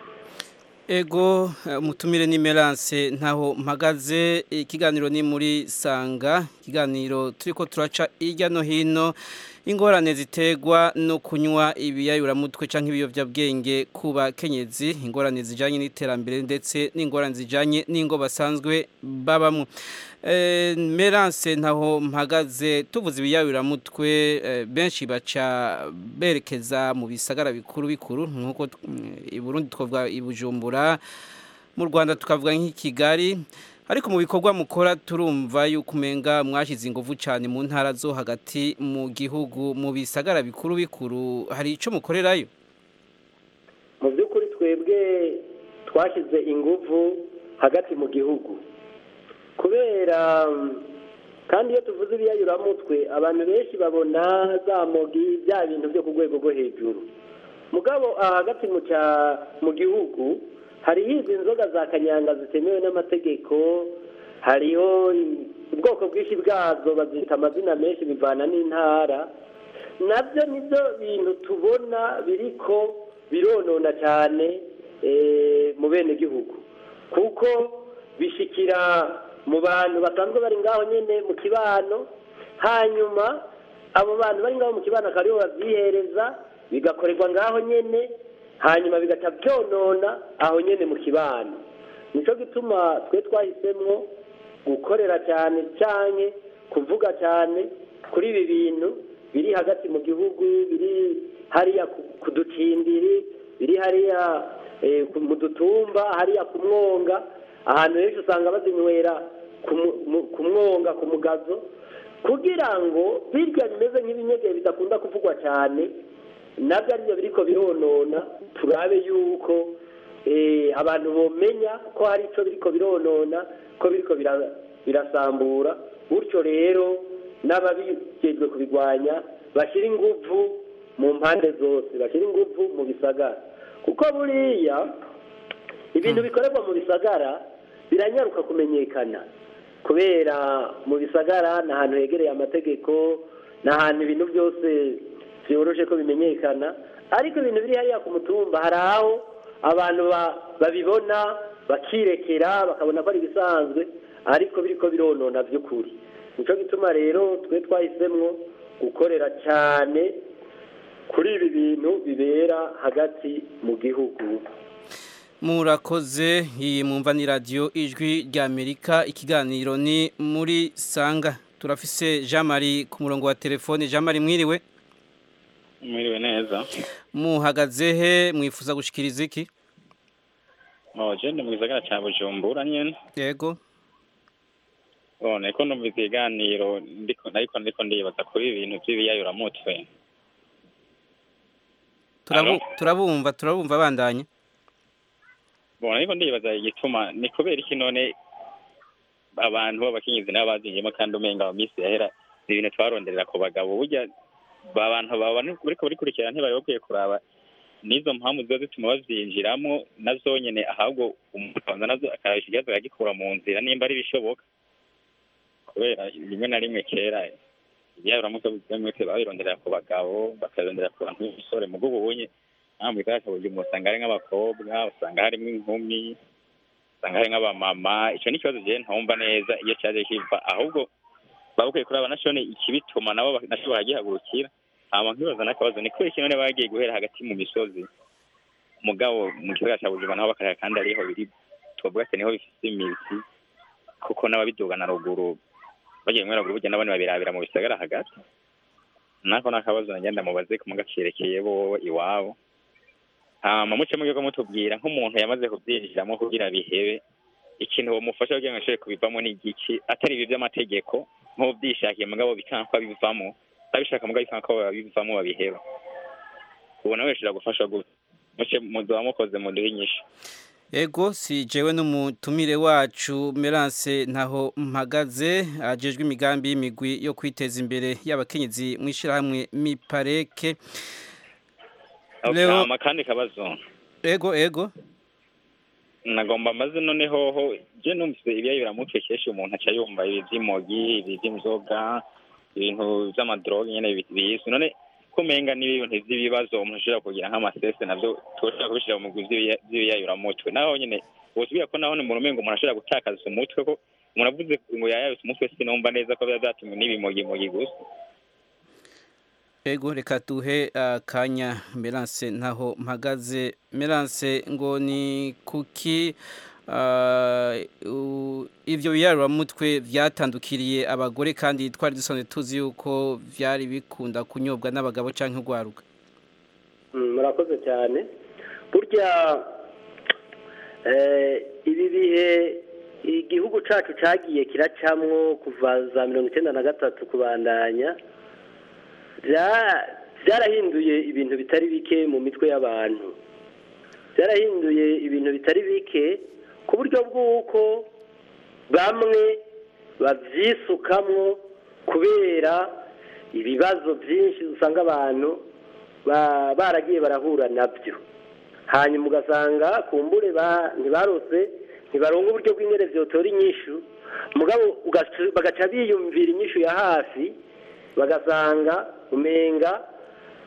Ego mutumire ni Meranse ntaho mpagaze. Ikiganiro ni muri Sanga, ikiganiro turiko turaca irya no hino ingorane zitegwa no kunywa ibiyayuramutwe canke ibiyovyabwenge ku bakenyezi, ingorane zijanye n'iterambere ndetse n'ingorane zijanye n'ingo basanzwe babamwe. Eh, Meranse ntaho mpagaze, tuvuze ibiyayuramutwe eh, benshi baca berekeza mu bisagara bikuru bikuru nkuko i Burundi twavuga i Bujumbura, mu Rwanda tukavuga nk'i Kigali, ariko mu bikorwa mukora turumva yuko umenga mwashize ingufu cyane mu ntara zo hagati mu gihugu, mu bisagara bikuru bikuru. hari ico mukorerayo? mu by'ukuri twebwe twashize ingufu hagati mu gihugu, kubera kandi iyo tuvuze ibiyayuramutwe abantu benshi babona za mogi, bya bintu byo ku rwego rwo hejuru. mugabo hagati mu gihugu hariho izi nzoga za kanyanga zitemewe n'amategeko, hariho ubwoko bwinshi bwazo bazita amazina menshi bivana n'intara. nabyo nibyo bintu tubona biriko bironona cyane mu bene gihugu kuko bishikira mu bantu basanzwe bari ngaho nyine mu kibano hanyuma abo bantu bari ngaho mu kibano akaba aribo babyihereza bigakorerwa ngaho nyine hanyuma bigaca byonona aho nyine mu kibano nicyo gituma twe twahisemo gukorera cyane cyane kuvuga cyane kuri ibi bintu biri hagati mu gihugu biri hariya ku ducindiri biri hariya mu dutumba hariya ku mwonga ahantu henshi usanga bazinywera ku mwonga ku mugazo kugira ngo birya bimeze nk'ibinyegere bidakunda kuvugwa cyane nabyo aribyo biriko bironona turabe yuko abantu bomenya ko hari icyo biriko bironona ko biriko birasambura gutyo rero n'ababijejwe kubigwanya bashyira ingufu mu mpande zose bashyira ingufu mu bisagara kuko buriya ibintu bikorerwa mu bisagara biranyaruka kumenyekana kubera mu bisagara ni ahantu hegereye amategeko ni ahantu ibintu byose byoroshe ko bimenyekana ariko ibintu biri hariya ku mutumba hari aho abantu babibona bakirekera bakabona ko ari ibisanzwe ariko biriko bironona by'ukuri nicyo gituma rero twe twahisemo gukorera cyane kuri ibi bintu bibera hagati mu gihugu. Murakoze, iyi mwumva ni radio ijwi rya Amerika, ikiganiro ni muri Sanga. Turafise Jean Marie ku murongo wa telefone. Jean Marie mwiriwe? Mwiriwe neza. Muhagaze he, mwifuza gushikiriza iki? Mo je ndi mu gisagara ca Bujumbura nyene. Yego. One ko numva ikiganiro ndiko ariko ndiko ndibaza kuri ibintu by'ibiyayura mutwe. Turabu turabumva turabumva bandanye. Bona ariko ndibaza igituma ni kubera iki none abantu b'abakinyizi n'abazingiyemo kandi umenga mu minsi yahera ibintu twaronderera ku bagabo burya babantu babana kuriko burikurikirana ntibari bakwiye kuraba nizo mpamvu zo zituma bavyinjiramo nazo nyene ahubwo umutanza nazo akabishigaza agikura mu nzira nimba ari bishoboka kubera rimwe na rimwe kera yaba ramuka bwemete babironderera ku bagabo bakarondera ku bantu b'isore mu gubu bunye namwe kakabuye umusanga ari nk'abakobwa usanga harimo inkumi usanga hari nk'abamama ico ni kibazo je ntumva neza iyo cyaje kiva ahubwo babukwiye kuraba nashone ikibituma nabo nashobora gihagurukira hama nkibaza nakabazo ni kubera iki none bagiye guhera hagati mu misozi mugabo mu kibazo cya Bujumbura naho bakareka kandi ariho biri twavuga ati niho bifite imizi kuko n'ababidugana ruguru bagiye mwera ruguru bugenda bane babirabira mu bisagara hagati nako nakabazo ngenda mubaze kumugacyerekeye bo iwabo hama muce mugiye ko mutubwira nk'umuntu yamaze kubyinjiramo kugira bihebe ikintu bomufasha kugira ngo ashobore kubivamo n'igiki atari ibi by'amategeko nko byishakiye mugabo bikankwa bivamo abishaka mugabo bikankwa bivamo babiheba ubona weshira gufasha gute muce muzo mukoze mu duhinyisha. Ego si jewe n'umutumire wacu Merance ntaho mpagaze ajejwe imigambi y'imigwi yo kwiteza imbere y'abakenyezi mwishira hamwe Mipareke. Leo makandi kabazo. Ego ego. Nagomba maze none hoho je numvise ibiyayura mutwe keshi umuntu aca yumva iby'imogi iby'inzoga ibintu by'amadroge nyene bibizi none kumenga n'ibintu by'ibibazo umuntu ashobora kugira nk'amasese navyo toshaka kubishira mu guzwi by'ibiyayura mutwe naho nyene bosubira ko naho mu rumengo umuntu ashobora gutakaza umutwe ko umuntu avuze ngo yayayuse umutwe sinomba neza ko byazatumwe n'ibimogi mogi gusa. Ego reka tuhe akanya uh, Merance ntaho mpagaze. Merance ngo ni kuki uh, uh, ivyo biyarura mutwe vyatandukiriye abagore kandi twari dusone tuzi yuko vyari bikunda kunyobwa n'abagabo canke ugwaruka. Murakoze mm, cyane burya eh ibi bihe igihugu cacu cagiye kiracamwo kuva za mirongo icyenda na gatatu kubandanya byarahinduye ibintu bitari bike mu mitwe y'abantu byarahinduye ibintu bitari bike ku buryo bw'uko bamwe bavyisukamwo kubera ibibazo byinshi usanga abantu baragiye barahura nabyo hanyuma ugasanga kumbure ntibarose ntibaronga uburyo bw'ingere vyotora inyishu mugabo bagaca biyumvira inyishu ya hafi bagasanga umenga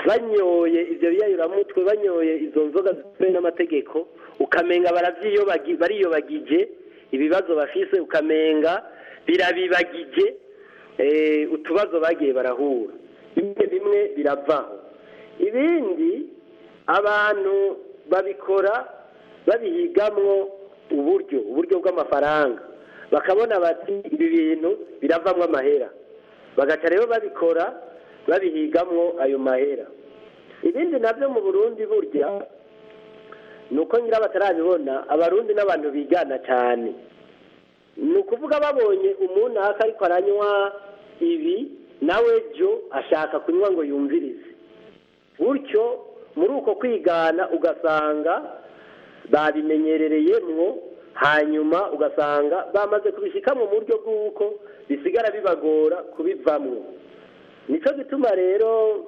banyoye ibyo biyayuramutwe banyoye izo nzoga zitemewe n'amategeko ukamenga bariyobagije ibibazo bafise ukamenga birabibagije utubazo bagiye barahura bimwe bimwe biravaho ibindi abantu babikora babihigamwo uburyo uburyo bw'amafaranga bakabona bati ibi bintu biravamwo amahera bagaca rero babikora babihigamwo ayo mahera ibindi nabyo mu Burundi burya nuko ngira batarabibona abarundi n'abantu bigana cyane ni ukuvuga babonye umuntu aka ariko aranywa ibi nawe jo ashaka kunywa ngo yumvirize gutyo muri uko kwigana ugasanga babimenyerereyemwo hanyuma ugasanga bamaze kubishikamwo mu buryo bw'uko bisigara bibagora kubivamwo nicyo gituma rero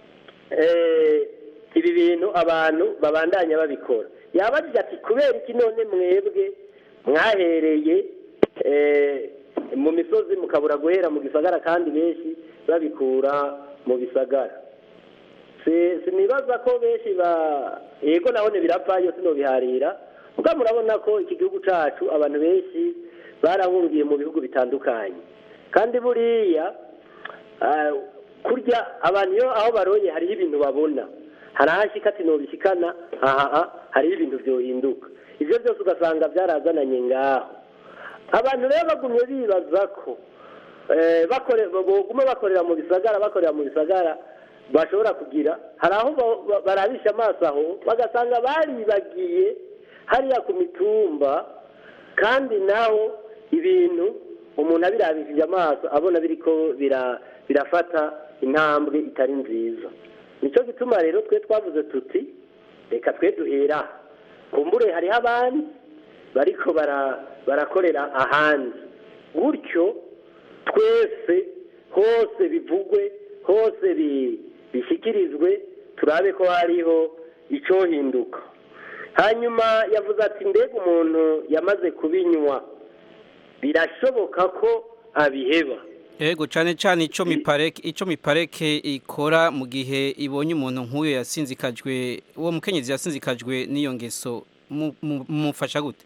ibi bintu abantu babandanya babikora yabajije ati kubera iki none mwebwe mwahereye mu misozi mukabura guhera mu gisagara kandi benshi babikura mu bisagara sinibaza ko benshi ba yego nabone birapfayo sinobiharira kuko murabona ko iki gihugu cyacu abantu benshi barahungiye mu bihugu bitandukanye kandi buriya kurya abantu iyo aho baronye hariho ibintu babona hari ahashyika ati ntubishyikana aha hariho ibintu byohinduka ibyo byose ugasanga byarazananye ngaho abantu rero bagumye bibaza ko baguma bakorera mu bisagara bakorera mu bisagara bashobora kugira hari aho barabisha amaso aho bagasanga baribagiye hariya ku mitumba kandi naho ibintu umuntu abirabishije amaso abona biriko birafata intambwe itari nziza nicyo gituma rero twe twavuze tuti reka twe duhera kumbure hariho abandi bariko barakorera ahandi gutyo twese hose bivugwe hose bishyikirizwe turabe ko hariho icyohinduka hanyuma yavuze ati mbega umuntu yamaze kubinywa birashoboka ko abiheba Ego cyane cyane ico mipareke ico mipareke ikora mu gihe ibonye umuntu nk'uyo yasinzikajwe uwo mukenyezi yasinzikajwe n'iyo ngeso mufasha gute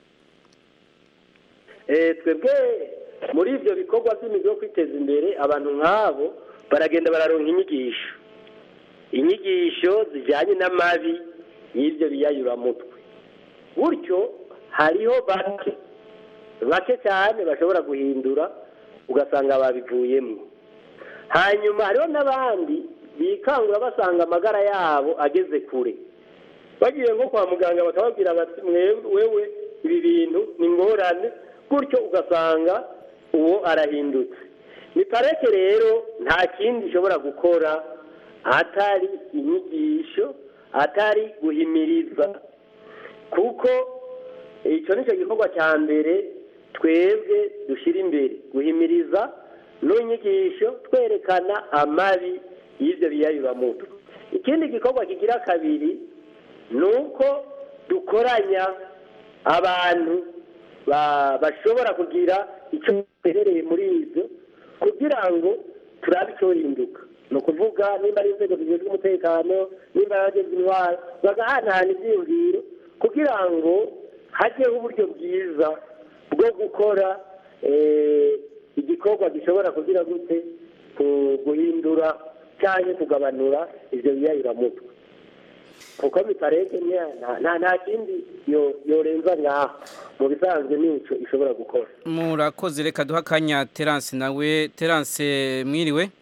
eh twebwe muri ivyo bikorwa by'imigo yo kwiteza imbere abantu nk'abo baragenda bararonka inyigisho inyigisho zijanye n'amabi y'ivyo biyayura mutwe gutyo hariho bake bake cyane bashobora guhindura ugasanga babivuyemo hanyuma hariho n'abandi bikangura basanga amagara yabo ageze kure bagiye nko kwa muganga bakababwira bati wewe ibi bintu ni ngorane gutyo ugasanga uwo arahindutse ni pareke rero nta kindi ishobora gukora atari inyigisho atari guhimiriza kuko icyo nicyo gikorwa cya mbere twebwe dushyira imbere guhimiriza n'inyigisho twerekana amabi y'ibyo biyayuramutwe ikindi gikorwa kigira kabiri ni uko dukoranya abantu bashobora kugira icyo baherereye muri ibyo kugira ngo turabe icyo hinduka ni ukuvuga nimba ari inzego zishinzwe umutekano nimba ari abageze intwaro bagahanahana ibyiyumviro kugira ngo hajyeho uburyo bwiza bwo gukora igikorwa gishobora kugira gute guhindura cyangwa kugabanura ibyo biyayuramutwe kuko bitareke nta kindi yorenza ngaho mu bisanzwe n'icyo ishobora gukora murakoze reka duha akanya Terence nawe Terence mwiriwe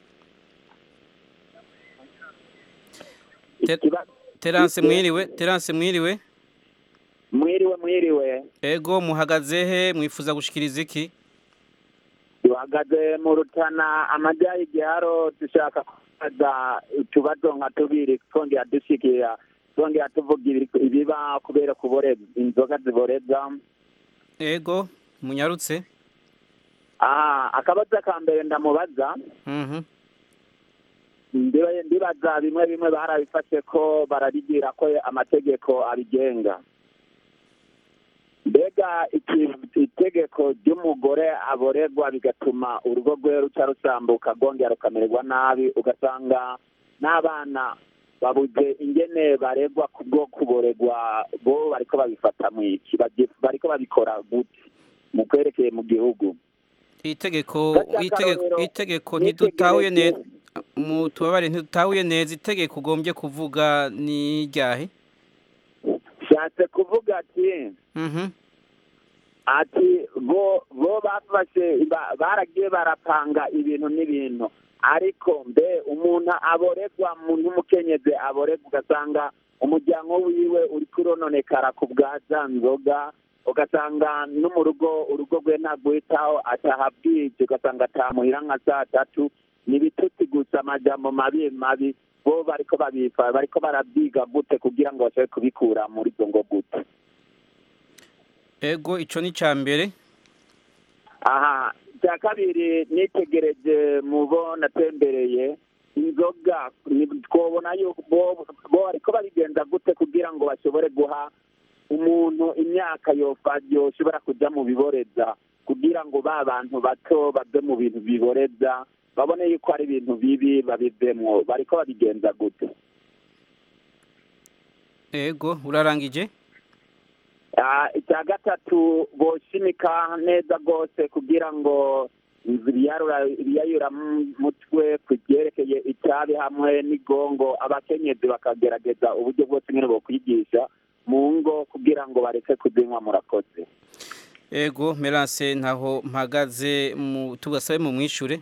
Terence mwiriwe Terence mwiriwe mwiriwe mwiriwe ego muhagaze he mwifuza gushikiriza iki duhagaze mu Rutana amajyayi igiharo dushaka kubaza utubazo nka tubiri twongera dushikira twongera tuvuga ibiba kubera kuboreza inzoga ziboreza ego munyarutse aha akabazo ka mbere ndamubaza mhm ndibaza bimwe bimwe barabifashe ko barabigira ko amategeko abigenga mbega itegeko ry'umugore aborerwa bigatuma urugo rwe ruca rusambuka rwongera rukamererwa nabi ugasanga n'abana babuze ingene baregwa kubwo kuboregwa bo bariko babifata mwiki bagi- bariko babikora gute mu kwerekeye mu gihugu itegeko Gati itegeko akarorero, itegeko nitegereje- ntidutahuye neza mu tubabare ntidutahuye neza itegeko ugombye kuvuga ni ryahe nshatse kuvuga ati mhm ati bo bo bafashe ba- baragiye barapanga ibintu n'ibintu ariko mbe umuntu aboregwa muntu umukenyezi aboregwa ugasanga umuryango wiwe uri kurononekara ku bwa za nzoga ugasanga no mu rugo urugo rwe ntagwitaho atahabwije ugasanga atamuhira nka saa tatu ni ibitutsi gusa amajambo mabi mabi bo bariko babifa bariko barabyiga gute kugira ngo bashobore kubikura muri izo ngo gute ego ico ni cambere aha cya kabiri nitegereje mu bo natembereye inzoga ni- twobona yuko bo bo bariko babigenza gute kugira ngo bashobore guha umuntu imyaka yofa yoshobora kuja mu biboreza kugira ngo ba bantu bato bave mu bintu biboreza babone yuko ari ibintu bibi babivemwo bariko babigenza gute ego urarangije Ah, icya gatatu boshimika neza rwose kugira ngo ibiyayura mutwe ku byerekeye itabi hamwe n'igongo abakenyezi bakagerageza uburyo bwose nyine bwo kwigisha mu ngo kugira ngo bareke kuzinywa murakoze ego Merance ntaho mpagaze mu tugasabe mu mwishure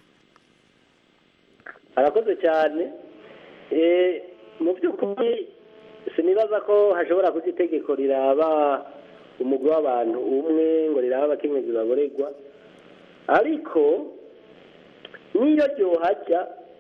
arakoze cyane eh mu by'ukuri sinibaza ko hashobora kuba itegeko riraba umugwi w'abantu umwe ngo riraba abakenyezi baboregwa ariko niyo ryohajya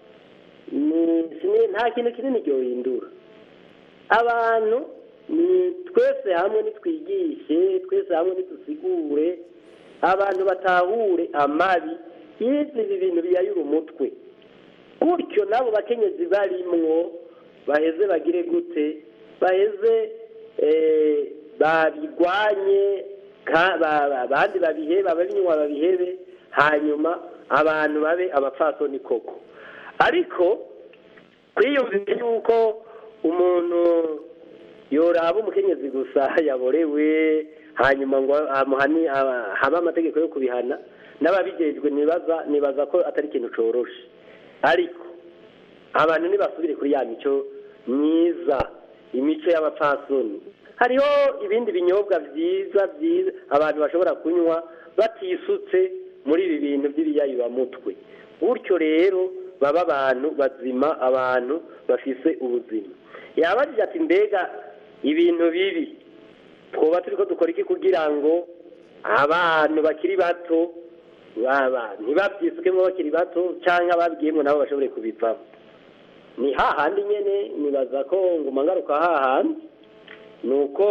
ni sine- nta kintu kinini ryohindura abantu ni twese hamwe nitwigishe twese hamwe nitusigure abantu batahure amabi yizi ibi bintu biyayura umutwe gutyo nabo bakenyezi barimwo baheze bagire gute baheze eh, babigwanye ka- ba- ba- abandi babihebe ababinywa babihebe hanyuma abantu babe abapfasoni koko ariko kwiyumvira yuko umuntu yoraba umukenyezi gusa yaborewe hanyuma ngo amuhani aba- habe amategeko yo kubihana n'ababijejwe nibaza nibaza ko atari ikintu coroshe ariko abantu ntibasubire kuri ya mico myiza imico y'abapfasoni hariho ibindi binyobwa byiza byiza abantu bashobora kunywa batisutse muri ibi bintu by'ibiyayuramutwe gutyo rero baba abantu bazima abantu bafise ubuzima yabajije ati mbega ibintu bibi twoba turi ko dukora iki kugira ngo abantu bakiri bato baba ntibabyisukemo bakiri bato cyangwa ababwiyemo nabo bashobore kubivamo ni hahandi nyene nibaza ko nguma ngaruka hahandi ni uko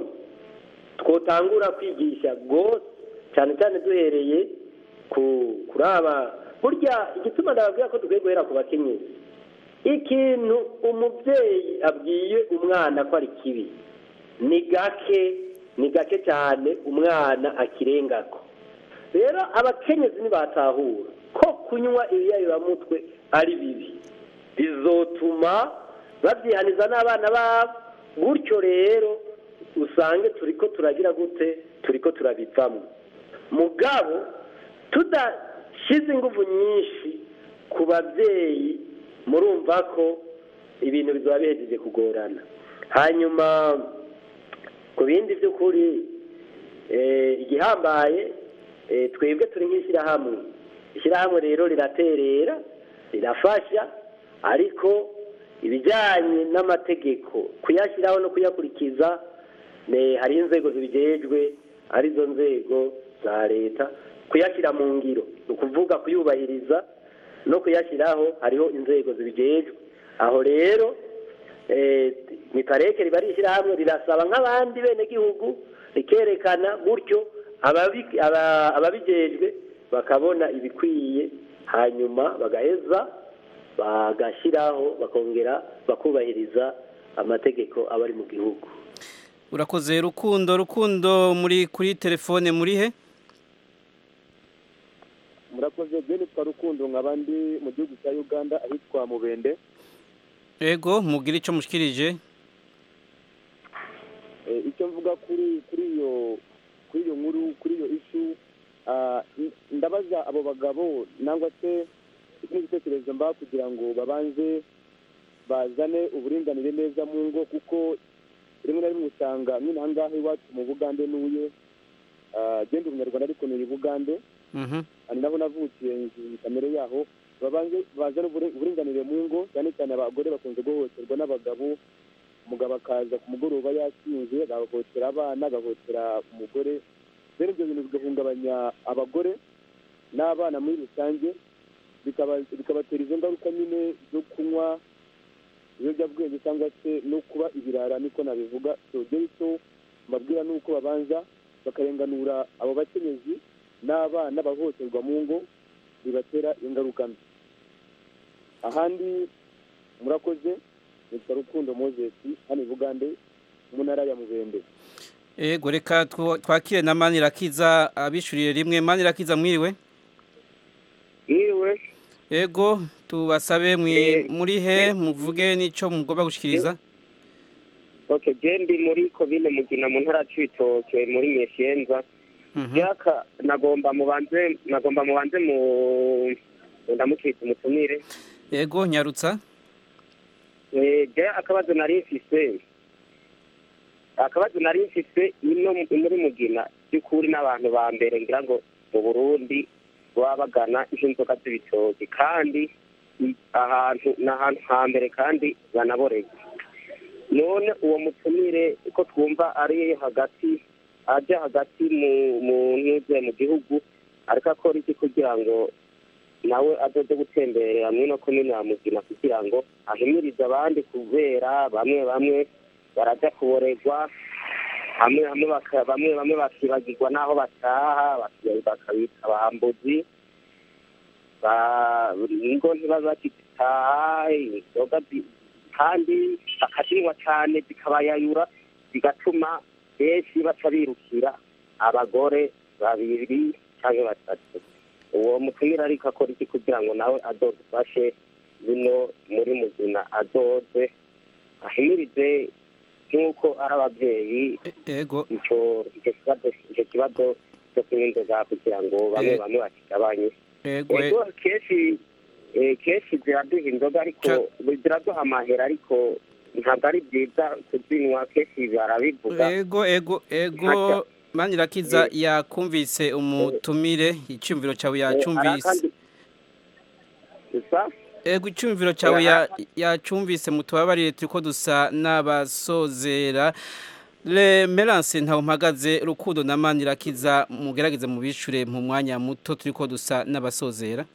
twotangura kwigisha rwose cyane cyane duhereye ku kuri aba burya igituma ndababwira ko dukwiye guhera ku bakenyezi ikintu umubyeyi abwiye umwana ko ari kibi ni gake ni gake cyane umwana akirengako rero abakenyezi nibatahura ko kunywa ibiyayuramutwe ari bibi bizotuma babyihaniza n'abana babo gutyo rero usange turiko turagira gute turiko turabivamo mugabo tudashyize ingufu nyinshi ku babyeyi murumva ko ibintu bizaba bihejeje kugorana hanyuma ku bindi by'ukuri igihambaye twebwe turi nk'ishyirahamwe ishyirahamwe rero riraterera rirafasha ariko ibijyanye n'amategeko kuyashyiraho no kuyakurikiza hari inzego zibijejwe arizo nzego za leta kuyashyira mu ngiro ni ukuvuga kuyubahiriza no kuyashyiraho hariho inzego zibijejwe aho rero mipareke riba ari ishyirahamwe rirasaba nk'abandi benegihugu rikerekana gutyo ababijejwe bakabona ibikwiye hanyuma bagaheza bagashyiraho bakongera bakubahiriza amategeko aba ari mu gihugu urakoze rukundo rukundo muri kuri telefone muri he murakoze je nitwa rukundo nk'abandi mu gihugu cya Uganda ahitwa Mubende Ego mugira ico mushikirije. Icyo mvuga kuri kuri iyo kuri iyo nkuru kuri iyo issue ndabaza abo bagabo nangwa se n'igitekerezo mba kugira ngo babanze bazane uburinganire neza mu ngo kuko rimwe na rimwe usanga nyine aha ngaha iwacu mu Bugande n'uye genda umunyarwanda ariko ni Bugande ari nabo navukiye kamere yaho babanze bazane uburinganire mu ngo cyane cyane abagore bakunze guhohoterwa n'abagabo umugabo akaza ku mugoroba yasinze agahotera abana agahotera umugore rero ibyo bintu bigahungabanya abagore n'abana muri rusange bikabatera izo ngaruka nyine zo kunywa ibiyobyabwenge cyangwa se no kuba ibirara niko nabivuga sogeye icyo mbabwira ni uko babanza bakarenganura abo bakenyezi n'abana bahohoterwa mu ngo bibatera ingaruka mbi ahandi murakoze nitwa Rukundo Moses hano i Bugande mu ntara ya Mubende. Ego reka twakire na Manirakiza abishuriye rimwe. Manirakiza mwiriwe? Mwiriwe. Ego tubasabe muri he muvuge nico mugomba gushikiriza. Okay, jendi muri Komine Mugina mu ntara y'Ibitoke muri Meshenza. Yaka nagomba mubanze nagomba mubanze mu ndamukitse umutumire. Ego nyarutsa. Eh je akabazo nari mfise. Akabazo nari mfise ino muri Mugina cyukuri n'abantu ba mbere ngira ngo mu Burundi babagana inzoka z'ibitoki kandi ahantu n'ahantu hambere kandi banaboreye. None uwo mutumire uko twumva ari hagati aje hagati mu mu ntuze mu gihugu ariko akora iki kugira ngo nawe azoze gutemberera mwino komine ya Mugina kugira ngo ahimirize abandi kubera bamwe bamwe baraja kuborerwa hamwe hamwe bamwe bamwe bakibagirwa naho bataha bakabita abambuzi ba ingo ntibazakitaha inzoga kandi akazinywa cyane zikabayayura bigatuma benshi baca birukira abagore babiri cyangwa batatu. Uwo mutumira ariko akora iki kugira ngo nawe azodufashe bino muri Mugina azoze ahimirize nk'uko ari ababyeyi ego icyo kibazo icyo kibazo cyo kurinda kugira ngo bamwe bamwe bakigabanye. Ego kenshi kenshi ziraduha inzoga ariko ziraduha amahera ariko ntabwo ari byiza kuzinywa kenshi barabivuga. Ego ego ego Manirakiza yakumvise umutumire icyumviro cyawe yacyumvise. Ego icyumviro cyawe yacyumvise mutubabarire turiko dusa n'abasozera. Le Melance ntaho mpagaze Rukundo na Manirakiza mugerageze mu bishure mu mwanya muto turiko dusa n'abasozera.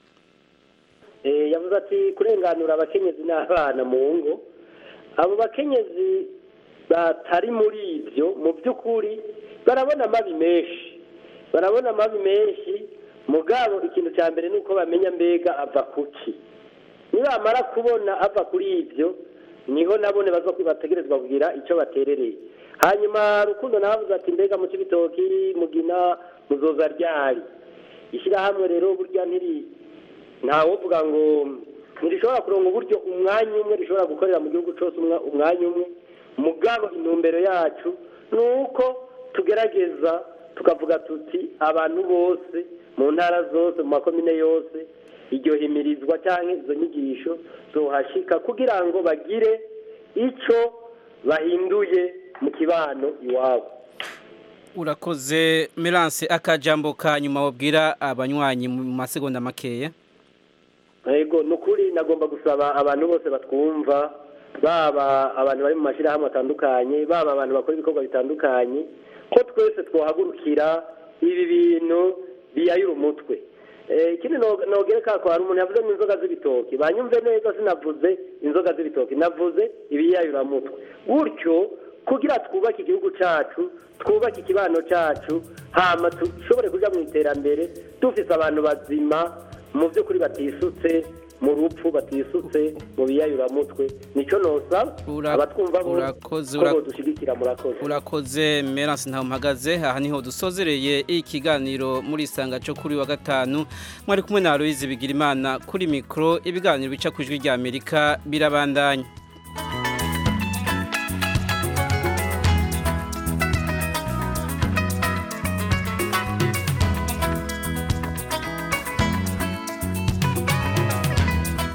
Eh yavuze ati kurenganura abakenyezi n'abana mu ngo. Abo bakenyezi batari muri ivyo mu by'ukuri barabona amabi menshi barabona amabi menshi mugabo ikintu cya mbere nuko bamenya mbega ava kuki nibamara kubona ava kuri ivyo niho nabone bazo kwibategerezwa kugira icyo baterereye. Hanyuma Rukundo navuze ati mbega mu Cibitoki Mugina muzoza ryari ishyirahamwe rero burya ntiri ntawo uvuga ngo ntirishobora kuronga uburyo umwanya umwe rishobora gukorera mu gihugu cyose umwanya umwe mugabo intumbero yacu nuko tugerageza tukavuga tuti abantu bose mu ntara zose mu makomine yose iryo himirizwa cyangwa izo nyigisho zohashika kugira ngo bagire icyo bahinduye mu kibano iwabo. Urakoze Melance akajambo ka nyuma wabwira abanywanyi mu masegonda makeya. Yego nukuri nagomba gusaba abantu bose batwumva baba abantu bari mu mashirahamwe atandukanye baba abantu bakora ibikorwa bitandukanye ko twese twohagurukira ibi bintu biyayura umutwe. Eh ikindi nogereka ko hari umuntu yavuze inzoga z'ibitoki banyumve neza sinavuze inzoga z'ibitoki navuze ibiyayura mutwe gutyo kugira twubake igihugu cyacu twubake ikibano cyacu hama tushobore kuja mu iterambere dufise abantu bazima mu byo kuri batisutse mu rupfu batisutse mu biyayuramutwe nico nosa abatwumva urakoze dushigikira murakoze urakoze Melance ntaho mpagaze aha niho dusozereye ikiganiro muri isanga cyo kuri wa gatanu mwari kumwe na Aloise Bigirimana kuri micro ibiganiro bica kwijwi rya Amerika birabandanya.